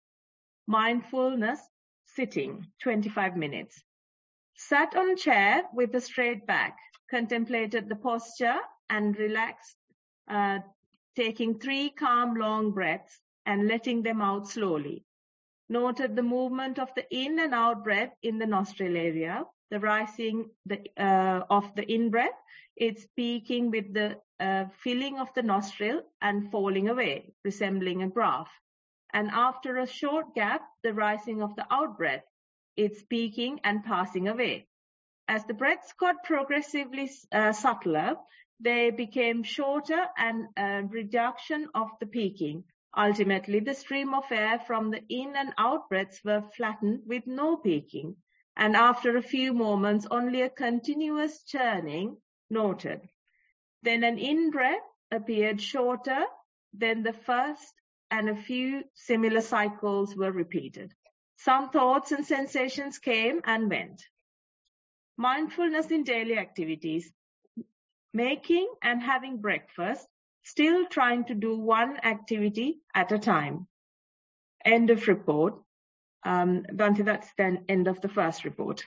Mindfulness sitting, twenty-five minutes. Sat on a chair with a straight back, contemplated the posture and relaxed, uh, taking three calm long breaths and letting them out slowly. Noted the movement of the in and out breath in the nostril area, the rising the, uh, of the in-breath, it's peaking with the uh, filling of the nostril and falling away, resembling a graph. And after a short gap, the rising of the out-breath, it's peaking and passing away. As the breaths got progressively uh, subtler, they became shorter and a reduction of the peaking. Ultimately, the stream of air from the in and out breaths were flattened with no peaking. And after a few moments, only a continuous churning noted. Then an in-breath appeared shorter than the first, and a few similar cycles were repeated. Some thoughts and sensations came and went. Mindfulness in daily activities. Making and having breakfast, still trying to do one activity at a time. End of report. Um, Bhante, that's the end of the first report.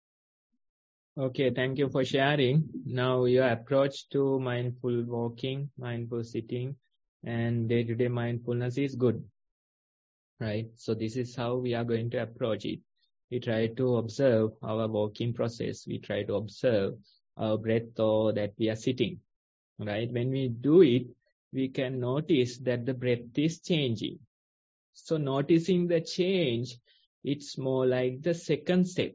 Okay, thank you for sharing. Now your approach to mindful walking, mindful sitting, and day-to-day mindfulness is good, right? So this is how we are going to approach it. We try to observe our walking process. We try to observe our breath or that we are sitting, right? When we do it, we can notice that the breath is changing. So noticing the change, it's more like the second step.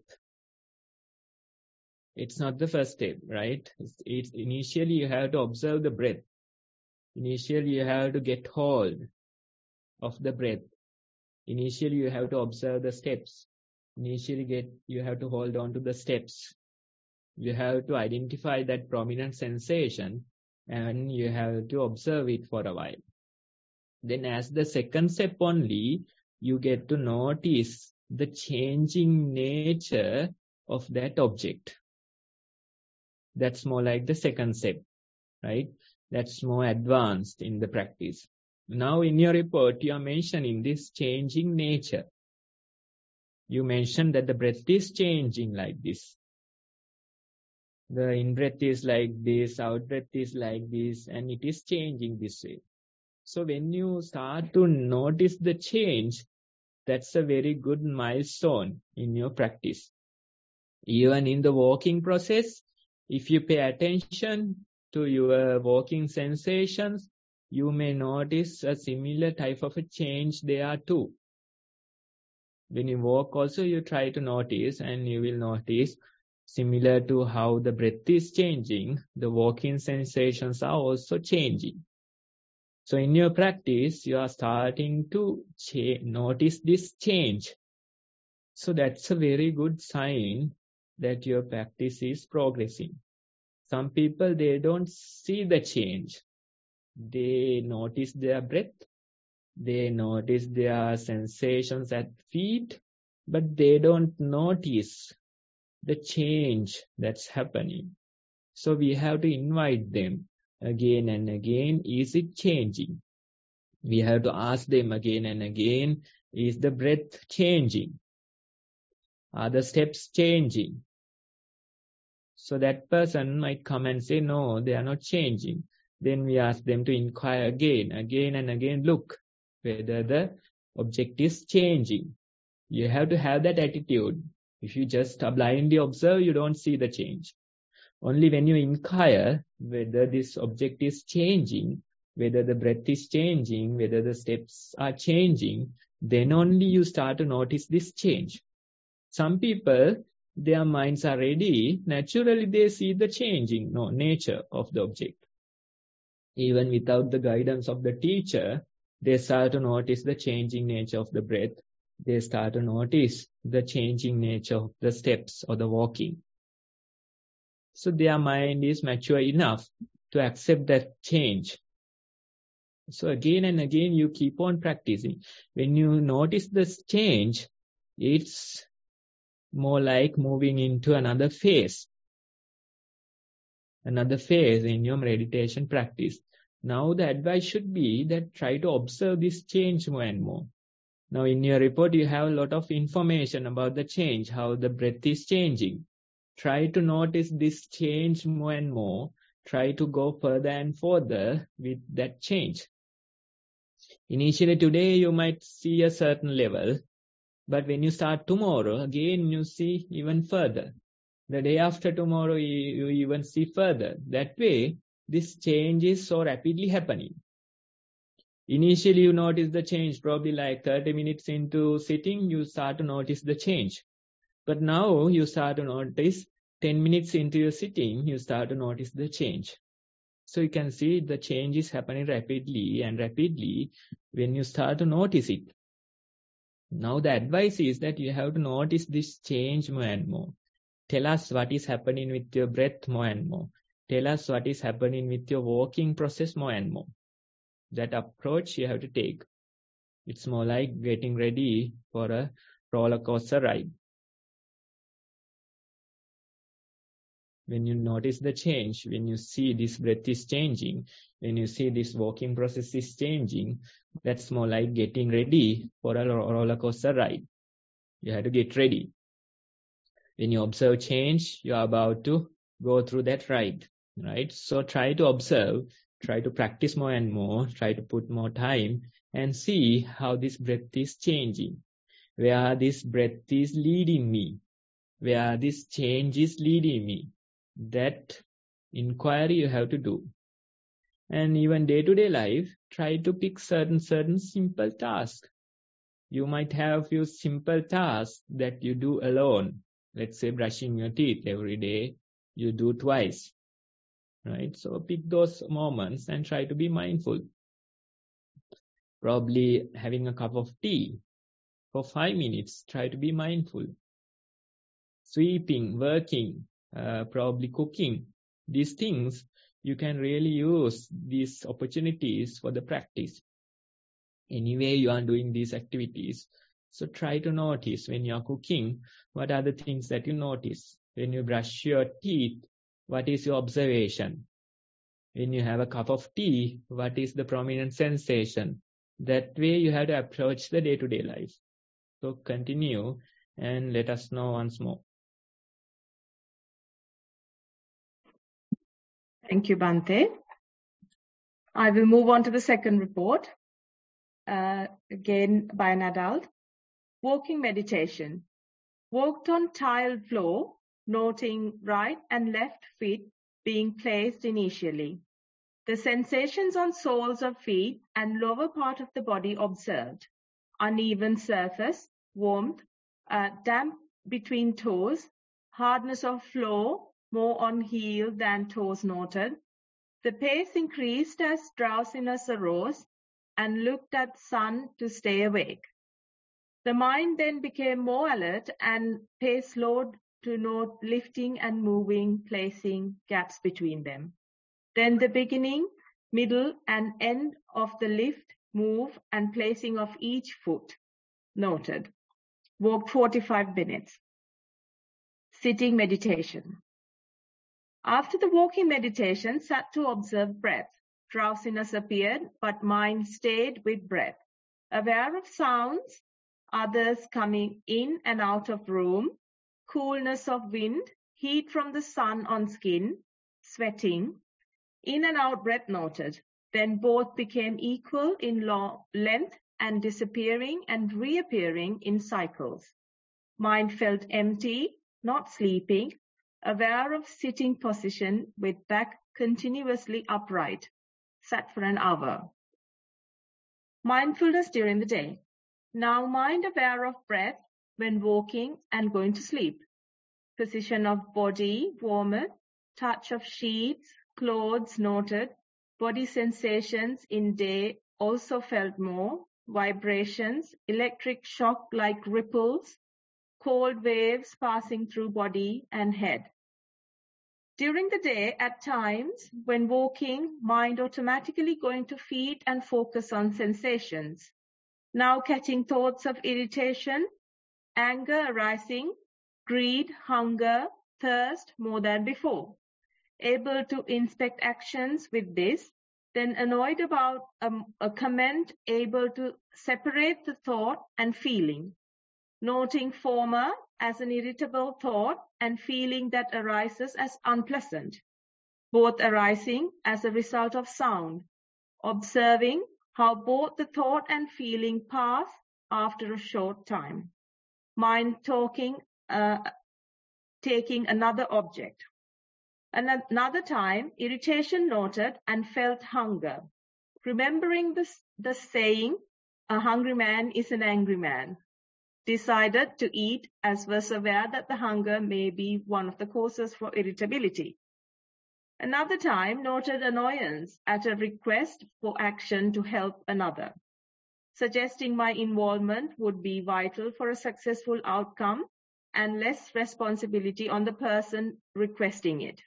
It's not the first step, right? It's, it's initially you have to observe the breath. Initially you have to get hold of the breath. Initially you have to observe the steps. Initially get you have to hold on to the steps. You have to identify that prominent sensation and you have to observe it for a while. Then as the second step only, you get to notice the changing nature of that object. That's more like the second step, right? That's more advanced in the practice. Now in your report, you are mentioning this changing nature. You mentioned that the breath is changing like this. The in-breath is like this, out-breath is like this, and it is changing this way. So when you start to notice the change, that's a very good milestone in your practice. Even in the walking process, if you pay attention to your walking sensations, you may notice a similar type of a change there too. When you walk also, you try to notice, and you will notice similar to how the breath is changing, the walking sensations are also changing. So in your practice, you are starting to cha- notice this change. So that's a very good sign that your practice is progressing. Some people, they don't see the change. They notice their breath. They notice their sensations at feet, but they don't notice the change that's happening. So we have to invite them again and again. Is it changing? We have to ask them again and again, is the breath changing? Are the steps changing? So that person might come and say, no, they are not changing. Then we ask them to inquire again, again and again, look whether the object is changing. You have to have that attitude. If you just blindly observe, you don't see the change. Only when you inquire whether this object is changing, whether the breath is changing, whether the steps are changing, then only you start to notice this change. Some people, their minds are ready, naturally they see the changing no, nature of the object. Even without the guidance of the teacher, they start to notice the changing nature of the breath. They start to notice the changing nature of the steps or the walking. So their mind is mature enough to accept that change. So again and again, you keep on practicing. When you notice this change, it's more like moving into another phase. Another phase in your meditation practice. Now the advice should be that try to observe this change more and more. Now in your report, you have a lot of information about the change, how the breath is changing. Try to notice this change more and more. Try to go further and further with that change. Initially today, you might see a certain level, but when you start tomorrow, again you see even further. The day after tomorrow, you, you even see further. That way, this change is so rapidly happening. Initially, you notice the change, probably like thirty minutes into sitting, you start to notice the change. But now you start to notice ten minutes into your sitting, you start to notice the change. So you can see the change is happening rapidly and rapidly when you start to notice it. Now the advice is that you have to notice this change more and more. Tell us what is happening with your breath more and more. Tell us what is happening with your walking process more and more. That approach you have to take. It's more like getting ready for a roller coaster ride. When you notice the change, when you see this breath is changing, when you see this walking process is changing, that's more like getting ready for a roller coaster ride. You have to get ready. When you observe change, you are about to go through that ride, right? So try to observe, try to practice more and more, try to put more time and see how this breath is changing, where this breath is leading me, where this change is leading me. That inquiry you have to do. And even day-to-day life, try to pick certain, certain simple tasks. You might have few simple tasks that you do alone. Let's say brushing your teeth every day, you do twice, right? So pick those moments and try to be mindful. Probably having a cup of tea for five minutes, try to be mindful. Sweeping, working, uh, probably cooking. These things, you can really use these opportunities for the practice. Anyway, you are doing these activities. So try to notice when you are cooking, what are the things that you notice? When you brush your teeth, what is your observation? When you have a cup of tea, what is the prominent sensation? That way you have to approach the day-to-day life. So continue and let us know once more. Thank you, Bhante. I will move on to the second report, uh, again by an adult. Walking meditation. Walked on tiled floor, noting right and left feet being placed initially. The sensations on soles of feet and lower part of the body observed. Uneven surface, warmth, uh, damp between toes, hardness of floor, more on heel than toes noted. The pace increased as drowsiness arose and looked at sun to stay awake. The mind then became more alert and pace slowed to note lifting and moving, placing gaps between them. Then the beginning, middle and end of the lift, move and placing of each foot noted. Walked forty-five minutes. Sitting meditation. After the walking meditation, sat to observe breath. Drowsiness appeared, but mind stayed with breath. Aware of sounds, others coming in and out of room, coolness of wind, heat from the sun on skin, sweating, in and out breath noted. Then both became equal in long length and disappearing and reappearing in cycles. Mind felt empty, not sleeping, aware of sitting position with back continuously upright. Sat for an hour. Mindfulness during the day. Now mind aware of breath when walking and going to sleep. Position of body, warmth, touch of sheets, clothes noted. Body sensations in day also felt more. Vibrations, electric shock like ripples, cold waves passing through body and head. During the day, at times, when walking, mind automatically going to feet and focus on sensations. Now catching thoughts of irritation, anger arising, greed, hunger, thirst more than before. Able to inspect actions with this, then annoyed about a, a comment, able to separate the thought and feeling. Noting former as an irritable thought and feeling that arises as unpleasant, both arising as a result of sound. Observing how both the thought and feeling pass after a short time. Mind talking, uh, taking another object. Another time, irritation noted and felt hunger. Remembering the, the saying, a hungry man is an angry man. Decided to eat as was aware that the hunger may be one of the causes for irritability. Another time, noted annoyance at a request for action to help another. Suggesting my involvement would be vital for a successful outcome and less responsibility on the person requesting it.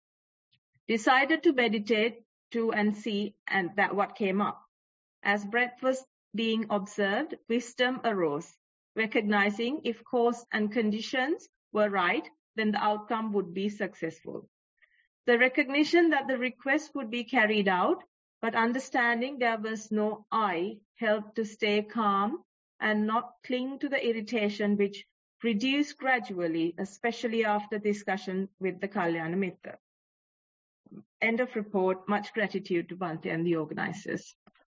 Decided to meditate to and see and that what came up. As breath was being observed, wisdom arose. Recognizing if cause and conditions were right, then the outcome would be successful. The recognition that the request would be carried out, but understanding there was no I helped to stay calm and not cling to the irritation which reduced gradually, especially after discussion with the Kalyana Mitra. End of report. Much gratitude to Bhante and the organizers.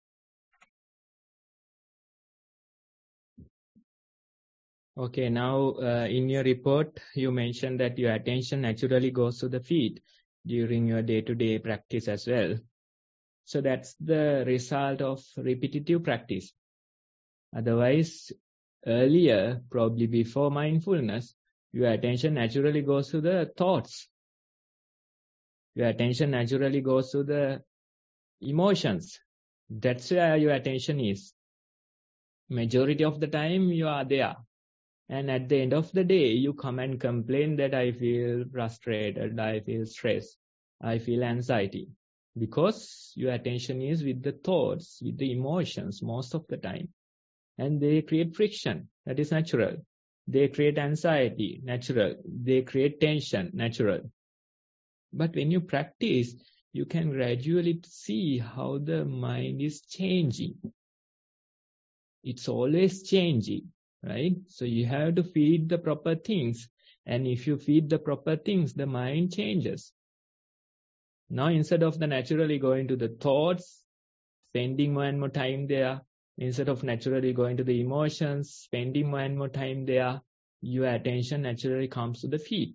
Okay, now uh, in your report, you mentioned that your attention naturally goes to the feet during your day-to-day practice as well. So that's the result of repetitive practice. Otherwise, earlier, probably before mindfulness, your attention naturally goes to the thoughts. Your attention naturally goes to the emotions. That's where your attention is. Majority of the time, you are there. And at the end of the day, you come and complain that I feel frustrated, I feel stressed, I feel anxiety. Because your attention is with the thoughts, with the emotions most of the time. And they create friction. That is natural. They create anxiety. Natural. They create tension. Natural. But when you practice, you can gradually see how the mind is changing. It's always changing, right? So you have to feed the proper things. And if you feed the proper things, the mind changes. Now, instead of the naturally going to the thoughts, spending more and more time there, instead of naturally going to the emotions, spending more and more time there, your attention naturally comes to the feet.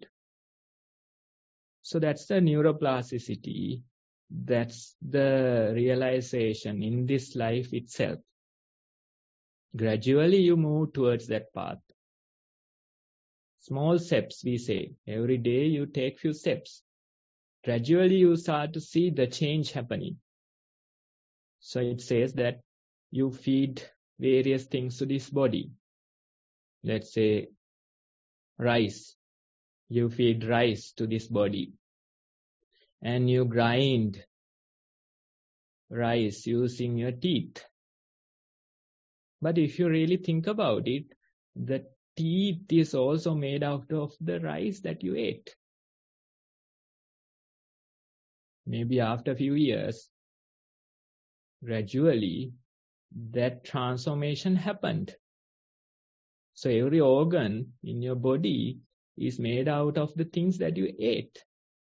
So that's the neuroplasticity. That's the realization in this life itself. Gradually you move towards that path. Small steps, we say. Every day you take few steps. Gradually you start to see the change happening. So it says that you feed various things to this body. Let's say rice. You feed rice to this body. And you grind rice using your teeth. But if you really think about it, the teeth is also made out of the rice that you ate. Maybe after a few years, gradually, that transformation happened. So every organ in your body is made out of the things that you ate.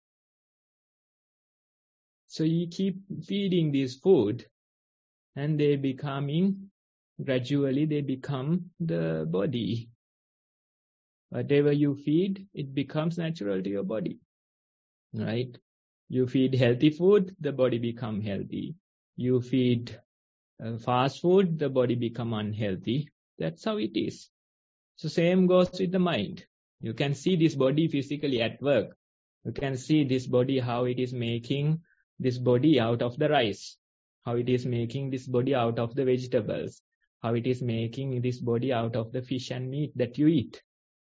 So you keep feeding this food and they becoming, gradually they become the body. Whatever you feed, it becomes natural to your body, right? You feed healthy food, the body become healthy. You feed uh, fast food, the body become unhealthy. That's how it is. So same goes with the mind. You can see this body physically at work. You can see this body, how it is making this body out of the rice, how it is making this body out of the vegetables, how it is making this body out of the fish and meat that you eat.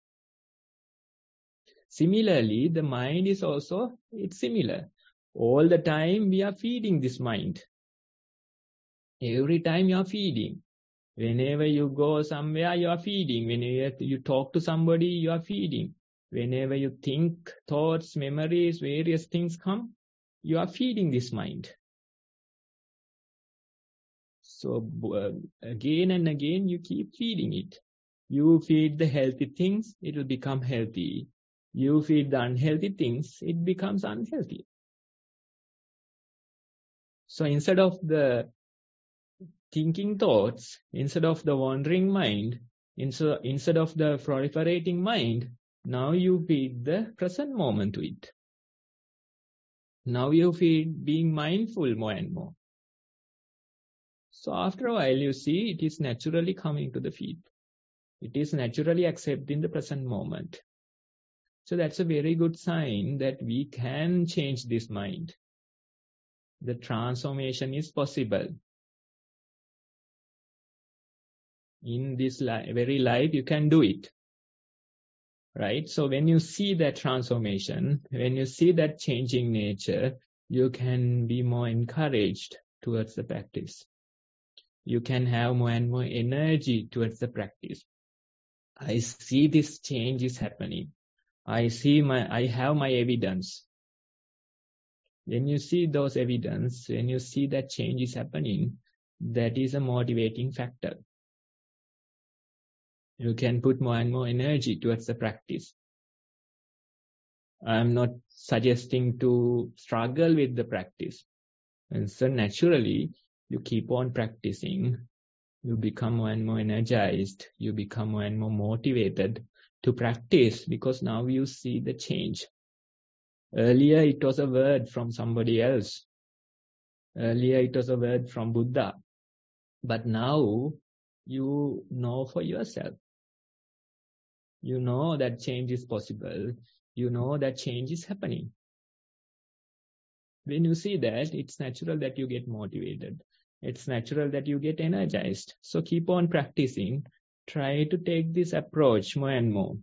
Similarly, the mind is also, it's similar. All the time we are feeding this mind. Every time you are feeding. Whenever you go somewhere, you are feeding. Whenever you talk to somebody, you are feeding. Whenever you think, thoughts, memories, various things come, you are feeding this mind. So uh, again and again, you keep feeding it. You feed the healthy things, it will become healthy. You feed the unhealthy things, it becomes unhealthy. So instead of the thinking thoughts, instead of the wandering mind, instead, instead of the proliferating mind, now you feed the present moment to it. Now you feed being mindful more and more. So after a while, you see it is naturally coming to the feet. It is naturally accepting the present moment. So that's a very good sign that we can change this mind. The transformation is possible. In this li- very life, you can do it. Right? So when you see that transformation, when you see that changing nature, you can be more encouraged towards the practice. You can have more and more energy towards the practice. I see this change is happening. I see my, I have my evidence. When you see those evidence, when you see that change is happening, that is a motivating factor. You can put more and more energy towards the practice. I'm not suggesting to struggle with the practice. And so naturally, you keep on practicing. You become more and more energized. You become more and more motivated to practice because now you see the change. Earlier, it was a word from somebody else. Earlier, it was a word from Buddha. But now, you know for yourself. You know that change is possible. You know that change is happening. When you see that, it's natural that you get motivated. It's natural that you get energized. So keep on practicing. Try to take this approach more and more.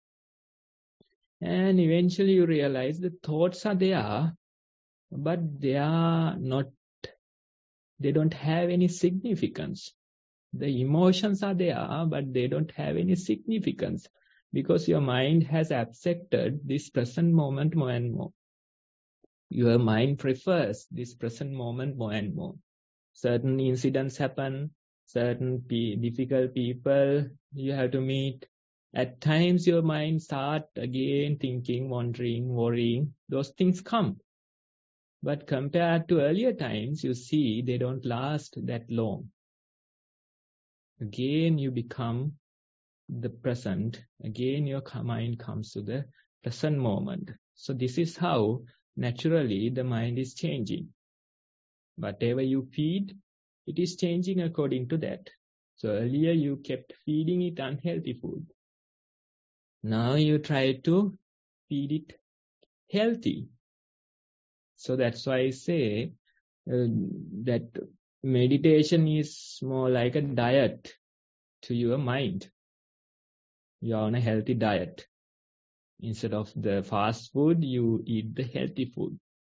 And eventually you realize the thoughts are there, but they are not, they don't have any significance. The emotions are there, but they don't have any significance because your mind has accepted this present moment more and more. your mind prefers this present moment more and more. Certain incidents happen, certain pe- difficult people you have to meet. At times your mind start again thinking, wondering, worrying. Those things come. But compared to earlier times, you see they don't last that long. Again you become the present. Again your mind comes to the present moment. So this is how naturally the mind is changing. Whatever you feed, it is changing according to that. So earlier you kept feeding it unhealthy food. Now you try to feed it healthy. So that's why I say uh, that meditation is more like a diet to your mind. You are on a healthy diet. Instead of the fast food, you eat the healthy food.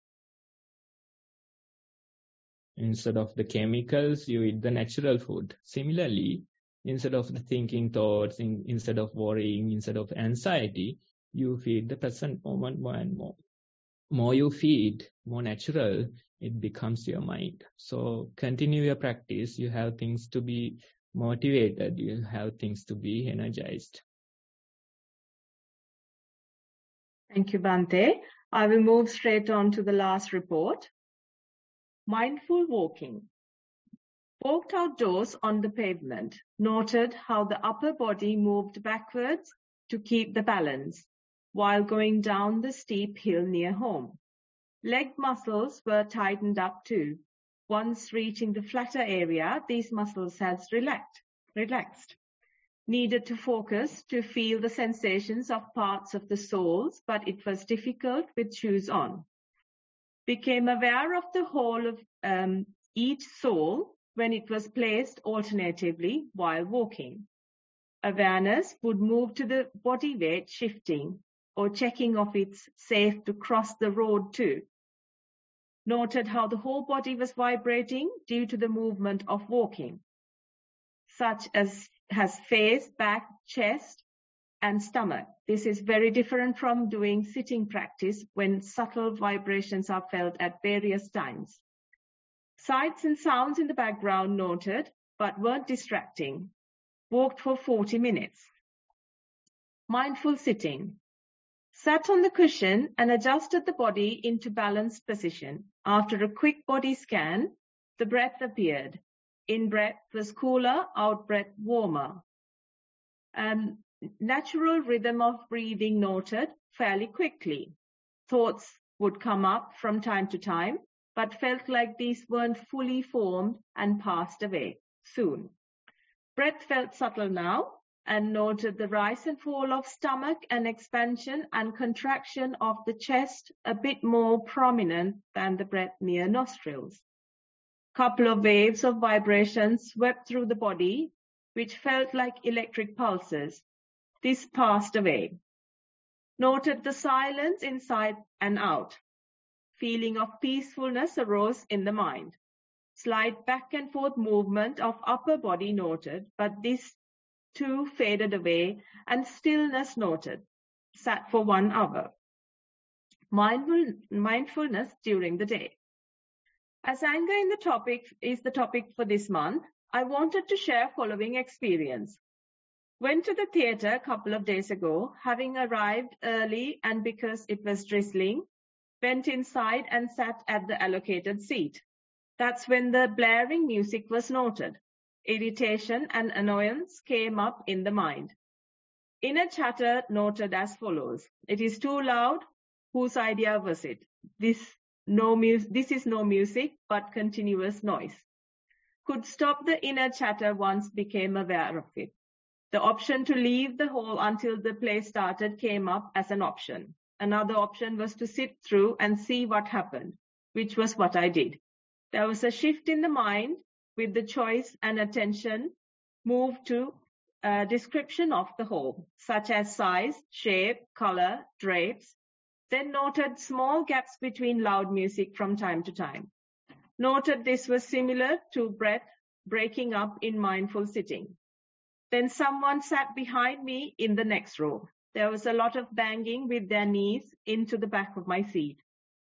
Instead of the chemicals, you eat the natural food. Similarly, instead of the thinking thoughts, in, instead of worrying, instead of anxiety, you feed the present moment more and more. More you feed, more natural it becomes your mind. So continue your practice. You have things to be motivated. You have things to be energized. Thank you, Bhante. I will move straight on to the last report. Mindful walking. Walked outdoors on the pavement, noted how the upper body moved backwards to keep the balance while going down the steep hill near home. Leg muscles were tightened up too. Once reaching the flatter area, these muscles had relaxed. relaxed. Needed to focus to feel the sensations of parts of the soles, but it was difficult with shoes on. Became aware of the whole of um, each sole when it was placed alternatively while walking. Awareness would move to the body weight shifting or checking if it's safe to cross the road too. Noted how the whole body was vibrating due to the movement of walking, such as has face, back, chest, and stomach. This is very different from doing sitting practice when subtle vibrations are felt at various times. Sights and sounds in the background noted, but weren't distracting. Walked for forty minutes. Mindful sitting. Sat on the cushion and adjusted the body into balanced position. After a quick body scan, the breath appeared. In-breath was cooler, out-breath warmer. Um, natural rhythm of breathing noted fairly quickly. Thoughts would come up from time to time, but felt like these weren't fully formed and passed away soon. Breath felt subtle now, and noted the rise and fall of stomach and expansion and contraction of the chest a bit more prominent than the breath near nostrils. Couple of waves of vibrations swept through the body, which felt like electric pulses. This passed away. Noted the silence inside and out. Feeling of peacefulness arose in the mind. Slight back and forth movement of upper body noted, but this too faded away, and stillness noted. Sat for one hour. Mindful, mindfulness during the day. As anger in the topic is the topic for this month, I wanted to share following experience. Went to the theatre a couple of days ago, having arrived early and because it was drizzling, went inside and sat at the allocated seat. That's when the blaring music was noted. Irritation and annoyance came up in the mind. Inner chatter noted as follows. It is too loud. Whose idea was it? This, no mu- this is no music, but continuous noise. Could stop the inner chatter once became aware of it. The option to leave the hall until the play started came up as an option. Another option was to sit through and see what happened, which was what I did. There was a shift in the mind with the choice and attention moved to a description of the whole, such as size, shape, color, drapes, then noted small gaps between loud music from time to time. Noted this was similar to breath breaking up in mindful sitting. Then someone sat behind me in the next row. There was a lot of banging with their knees into the back of my seat.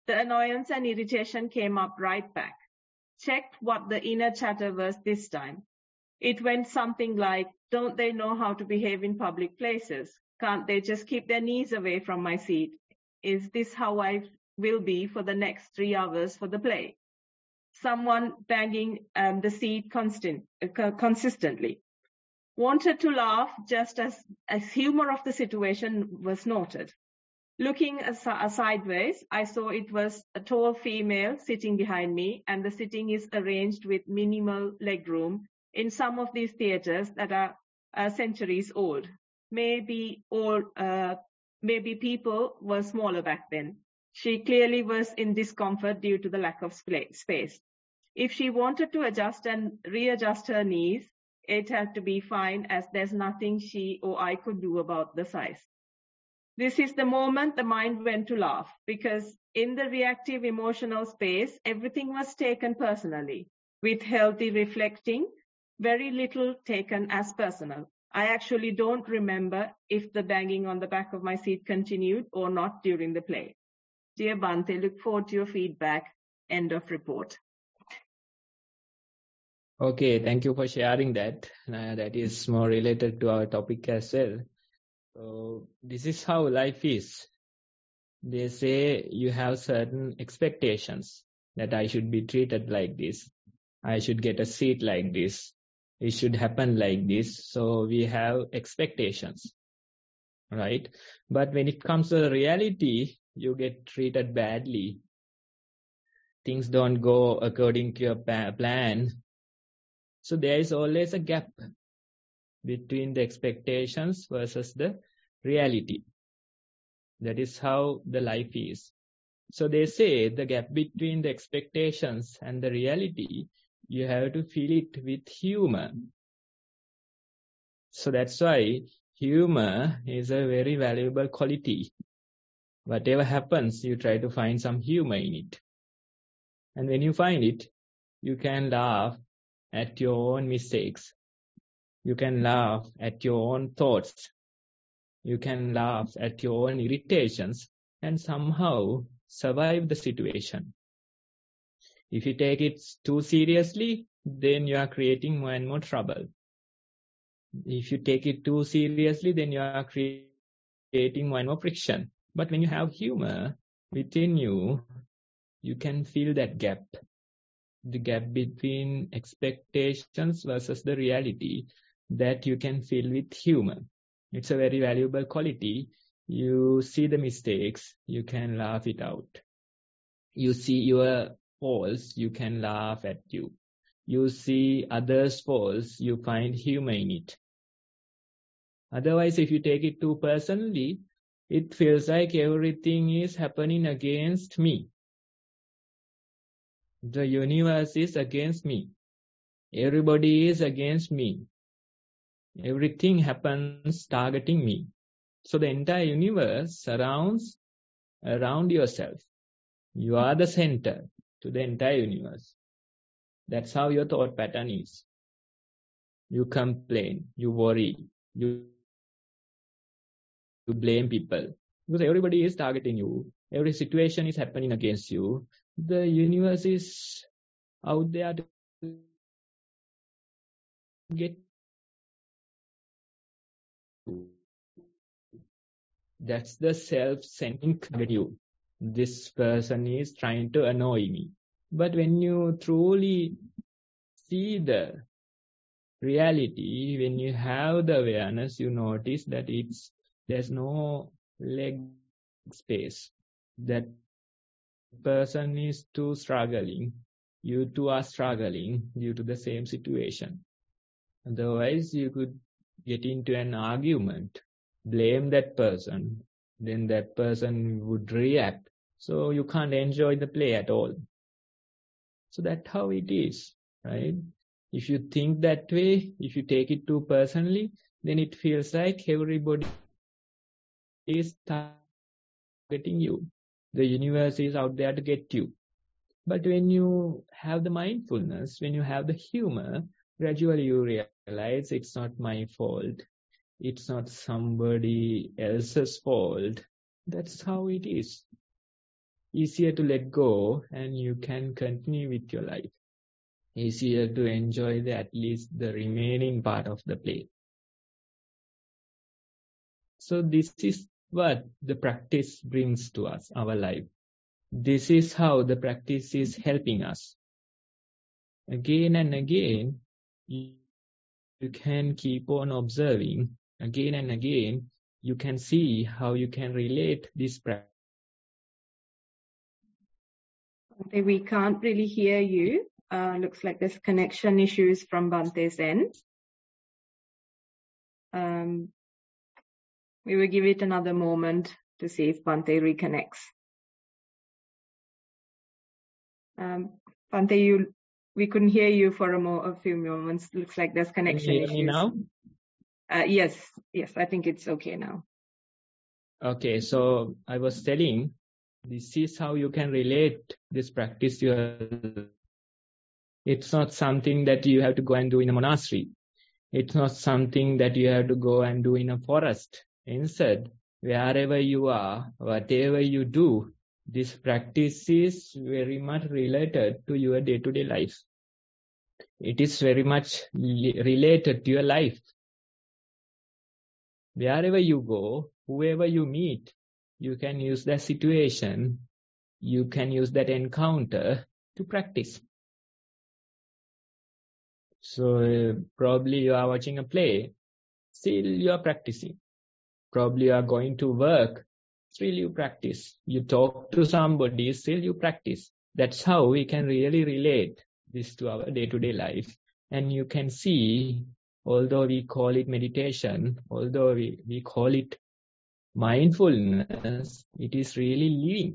The annoyance and irritation came up right back. Checked what the inner chatter was this time. It went something like, don't they know how to behave in public places? Can't they just keep their knees away from my seat? Is this how I will be for the next three hours for the play? Someone banging um, the seat constant, uh, consistently. Wanted to laugh just as, as humor of the situation was noted. Looking as, uh, sideways, I saw it was a tall female sitting behind me, and the sitting is arranged with minimal legroom in some of these theaters that are uh, centuries old. Maybe all, uh, maybe people were smaller back then. She clearly was in discomfort due to the lack of space. If she wanted to adjust and readjust her knees, it had to be fine, as there's nothing she or I could do about the size. This is the moment the mind went to laugh, because in the reactive emotional space, everything was taken personally, with healthy reflecting, very little taken as personal. I actually don't remember if the banging on the back of my seat continued or not during the play. Dear Bhante, look forward to your feedback. End of report. Okay, thank you for sharing that. Uh, that is more related to our topic as well. So this is how life is. They say you have certain expectations that I should be treated like this. I should get a seat like this. It should happen like this. So we have expectations, right? But when it comes to the reality, you get treated badly. Things don't go according to your plan. So there is always a gap between the expectations versus the reality. That is how the life is. So they say the gap between the expectations and the reality, you have to feel it with humor. So that's why humor is a very valuable quality. Whatever happens, you try to find some humor in it. And when you find it, you can laugh at your own mistakes. You can laugh at your own thoughts. You can laugh at your own irritations and somehow survive the situation. If you take it too seriously, then you are creating more and more trouble. If you take it too seriously, then you are creating more and more friction. But when you have humor within you, you can feel that gap. The gap between expectations versus the reality, that you can feel with humor. It's a very valuable quality. You see the mistakes, you can laugh it out. You see your faults, you can laugh at you. You see others' faults, you find humor in it. Otherwise, if you take it too personally, it feels like everything is happening against me. The universe is against me. Everybody is against me. Everything happens targeting me. So the entire universe surrounds around yourself. You are the center to the entire universe. That's how your thought pattern is. You complain, you worry, you, you blame people. Because everybody is targeting you. Every situation is happening against you. The universe is out there to get you. That's the self-centering you. This person is trying to annoy me. But when you truly see the reality, when you have the awareness, you notice that it's there's no leg space. That person is too struggling. You two are struggling due to the same situation. Otherwise, you could get into an argument, blame that person, then that person would react. So you can't enjoy the play at all. So that's how it is, right? If you think that way, if you take it too personally, then it feels like everybody is targeting you. The universe is out there to get you. But when you have the mindfulness, when you have the humor, gradually you realize it's not my fault. It's not somebody else's fault. That's how it is. easier to let go, and you can continue with your life. Easier to enjoy the, at least the remaining part of the play. So this is what the practice brings to us, our life. This is how the practice is helping us. Again and again, you, you can keep on observing. Again and again, you can see how you can relate this practice. Okay, we can't really hear you. Uh, looks like there's connection issues from Bante's end. Um, we will give it another moment to see if Bante reconnects. Um, Bante, you, we couldn't hear you for a, mo a few moments. Looks like there's connection Can you hear issues. me now? Uh, yes, yes, I think it's okay now. Okay, so I was telling, this is how you can relate this practice to your. It's not something that you have to go and do in a monastery. It's not something that you have to go and do in a forest. Instead, wherever you are, whatever you do, this practice is very much related to your day-to-day life. It is very much related to your life. Wherever you go, whoever you meet, you can use that situation, you can use that encounter to practice. So uh, probably you are watching a play, still you are practicing. Probably you are going to work, still you practice. You talk to somebody, still you practice. That's how we can really relate this to our day-to-day life. And you can see, although we call it meditation, although we, we call it mindfulness, it is really living.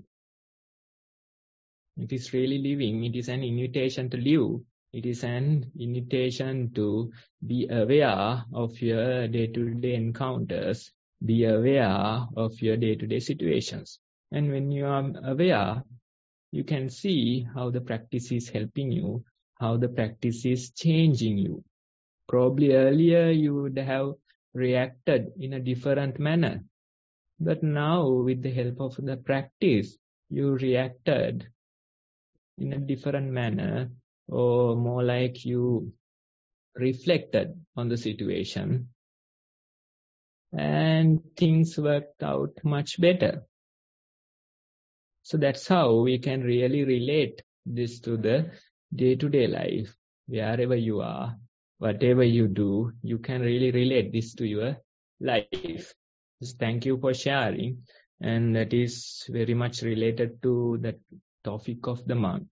It is really living. It is an invitation to live. It is an invitation to be aware of your day-to-day encounters, be aware of your day-to-day situations. And when you are aware, you can see how the practice is helping you, how the practice is changing you. Probably earlier you would have reacted in a different manner. But now, with the help of the practice, you reacted in a different manner, or more like you reflected on the situation, and things worked out much better. So that's how we can really relate this to the day-to-day life. Wherever you are, whatever you do, you can really relate this to your life. Just thank you for sharing. And that is very much related to the topic of the month.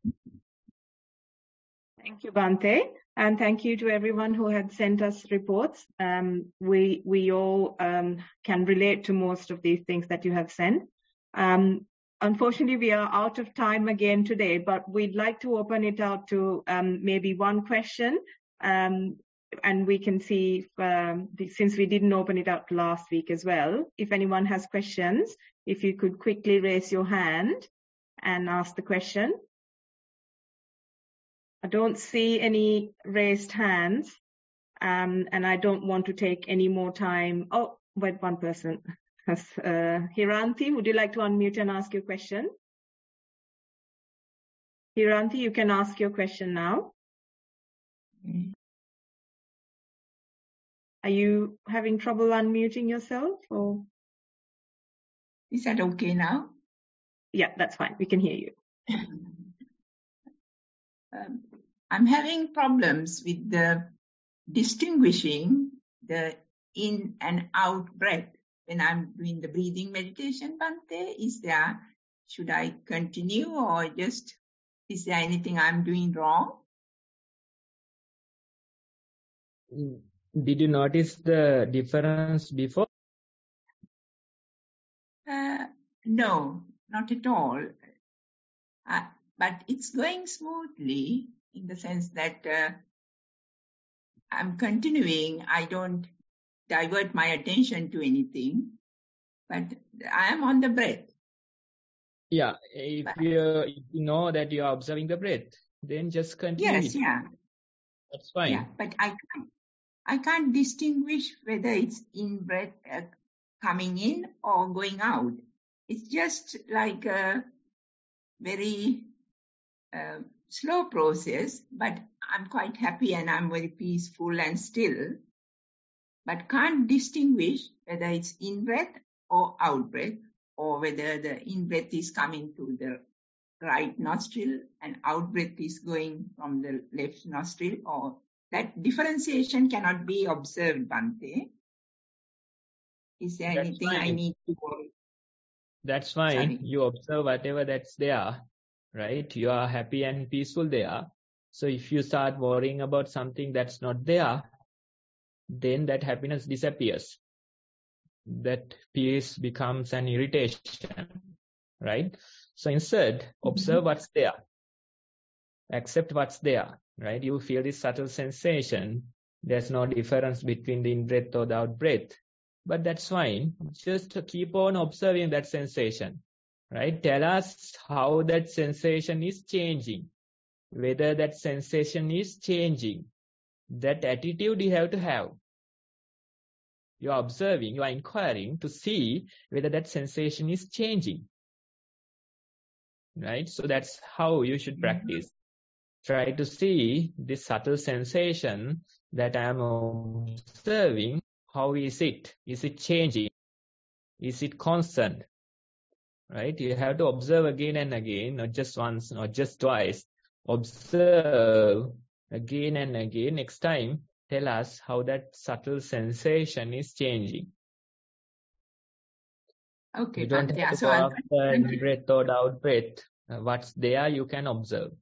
Thank you, Bante. And thank you to everyone who had sent us reports. Um, we we all um, can relate to most of these things that you have sent. Um, unfortunately, we are out of time again today, but we'd like to open it out to um, maybe one question. Um, and we can see, if, um, since we didn't open it out last week as well, if anyone has questions, if you could quickly raise your hand and ask the question. I don't see any raised hands, um, and I don't want to take any more time. Oh, wait, one person. Uh, Hiranti, would you like to unmute and ask your question? Hiranti, you can ask your question now. Are you having trouble unmuting yourself, or? Is that okay now? Yeah, that's fine. We can hear you. um, I'm having problems with the distinguishing the in and out breath when I'm doing the breathing meditation, Bante. Is there, should I continue, or just, is there anything I'm doing wrong? Did you notice the difference before? Uh, no, not at all. Uh, but it's going smoothly in the sense that uh, I'm continuing. I don't divert my attention to anything, but I am on the breath. Yeah, if but, you, if you know that you are observing the breath, then just continue. Yes, it. yeah. That's fine. Yeah, but I can't, I can't distinguish whether it's in breath uh, coming in or going out. It's just like uh, very uh, slow process, but I'm quite happy and I'm very peaceful and still, but can't distinguish whether it's in-breath or out-breath, or whether the in-breath is coming to the right nostril and out-breath is going from the left nostril, or that differentiation cannot be observed, Bhante. Is there That's anything I fine. need to... That's fine. Sorry. You observe whatever that's there, right? You are happy and peaceful there. So if you start worrying about something that's not there, then that happiness disappears. That peace becomes an irritation, right? So instead, observe Mm-hmm. what's there. Accept what's there, right? You feel this subtle sensation. There's no difference between the in-breath or the out-breath. But that's fine. Just keep on observing that sensation, right? Tell us how that sensation is changing, whether that sensation is changing. That attitude you have to have. You are observing, you are inquiring to see whether that sensation is changing, right? So that's how you should practice. Try to see this subtle sensation that I am observing. How is it? Is it changing? Is it constant? Right? You have to observe again and again, not just once, not just twice. Observe again and again. Next time, tell us how that subtle sensation is changing. Okay, You don't Bhante. have to So go I'll after continue. in-breath or out-breath. Uh, what's there, you can observe.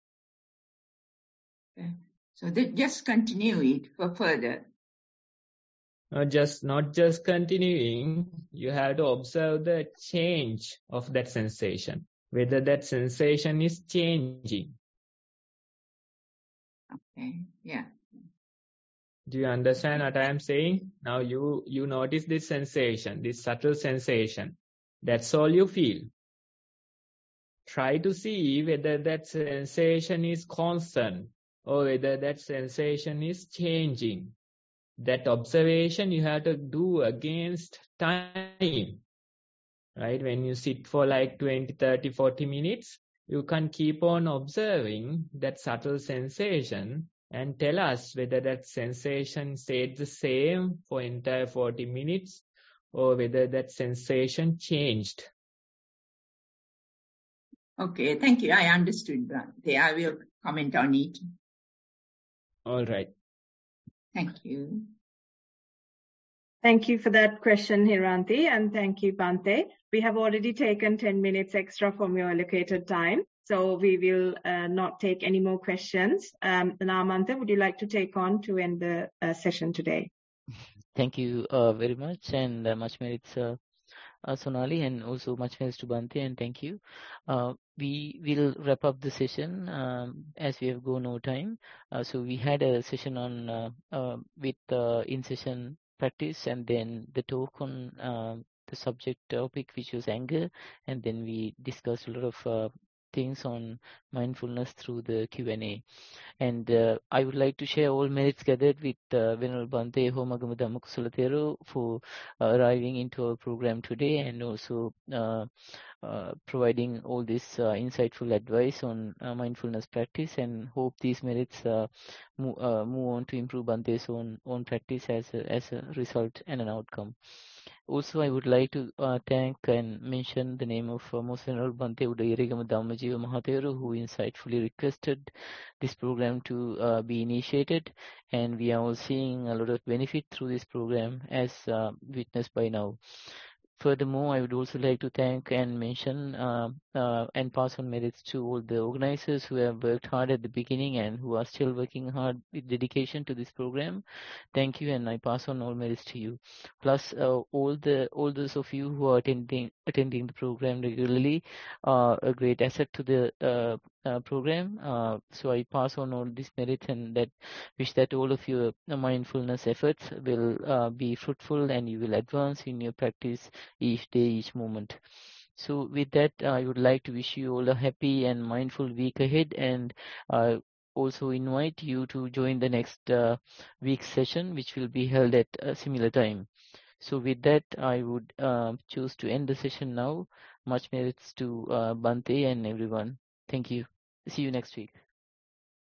So they just continue it for further. Uh, just not just continuing, you have to observe the change of that sensation, whether that sensation is changing. Okay, yeah. Do you understand what I am saying? Now you, you notice this sensation, this subtle sensation. That's all you feel. Try to see whether that sensation is constant or whether that sensation is changing. That observation you have to do against time. Right? When you sit for like twenty, thirty, forty minutes, you can keep on observing that subtle sensation and tell us whether that sensation stayed the same for entire forty minutes or whether that sensation changed. Okay, thank you. I understood, Bhante. I will comment on it. All right. Thank you. Thank you for that question, Hiranti, and thank you, Bhante. We have already taken ten minutes extra from your allocated time, so we will uh, not take any more questions. Um, Namanta, would you like to take on to end the uh, session today? Thank you uh, very much, and uh, much merits, uh, uh, Sonali, and also much merits to Bhante, and thank you. Uh, we will wrap up the session um, as we have go no time. Uh, so we had a session on uh, uh, with uh, in-session practice, and then the talk on uh, the subject topic, which was anger, and then we discussed a lot of uh, things on mindfulness through the Q and A. And uh, I would like to share all merits gathered with uh, Venerable Bhante Homagama Dhammakusala Thero for uh, arriving into our program today, and also uh, uh, providing all this uh, insightful advice on uh, mindfulness practice, and hope these merits uh, move, uh, move on to improve Bhante's own, own practice as a, as a result and an outcome. Also, I would like to uh, thank and mention the name of uh, Most Venerable Bhante Udayirigama Dhammajiva Mahathero, who insightfully requested this program to uh, be initiated, and we are all seeing a lot of benefit through this program, as uh, witnessed by now. Furthermore, I would also like to thank and mention uh, uh, and pass on merits to all the organizers who have worked hard at the beginning and who are still working hard with dedication to this program. Thank you, and I pass on all merits to you. Plus, uh, all the all those of you who are attending attending the program regularly are a great asset to the uh, uh, program. Uh, so I pass on all these merits, and that wish that all of your mindfulness efforts will uh, be fruitful, and you will advance in your practice each day, each moment. So with that, I would like to wish you all a happy and mindful week ahead, and uh, also invite you to join the next uh, week's session, which will be held at a similar time. So with that, I would uh, choose to end the session now. much merits to uh, Bante and everyone. Thank you. See you next week.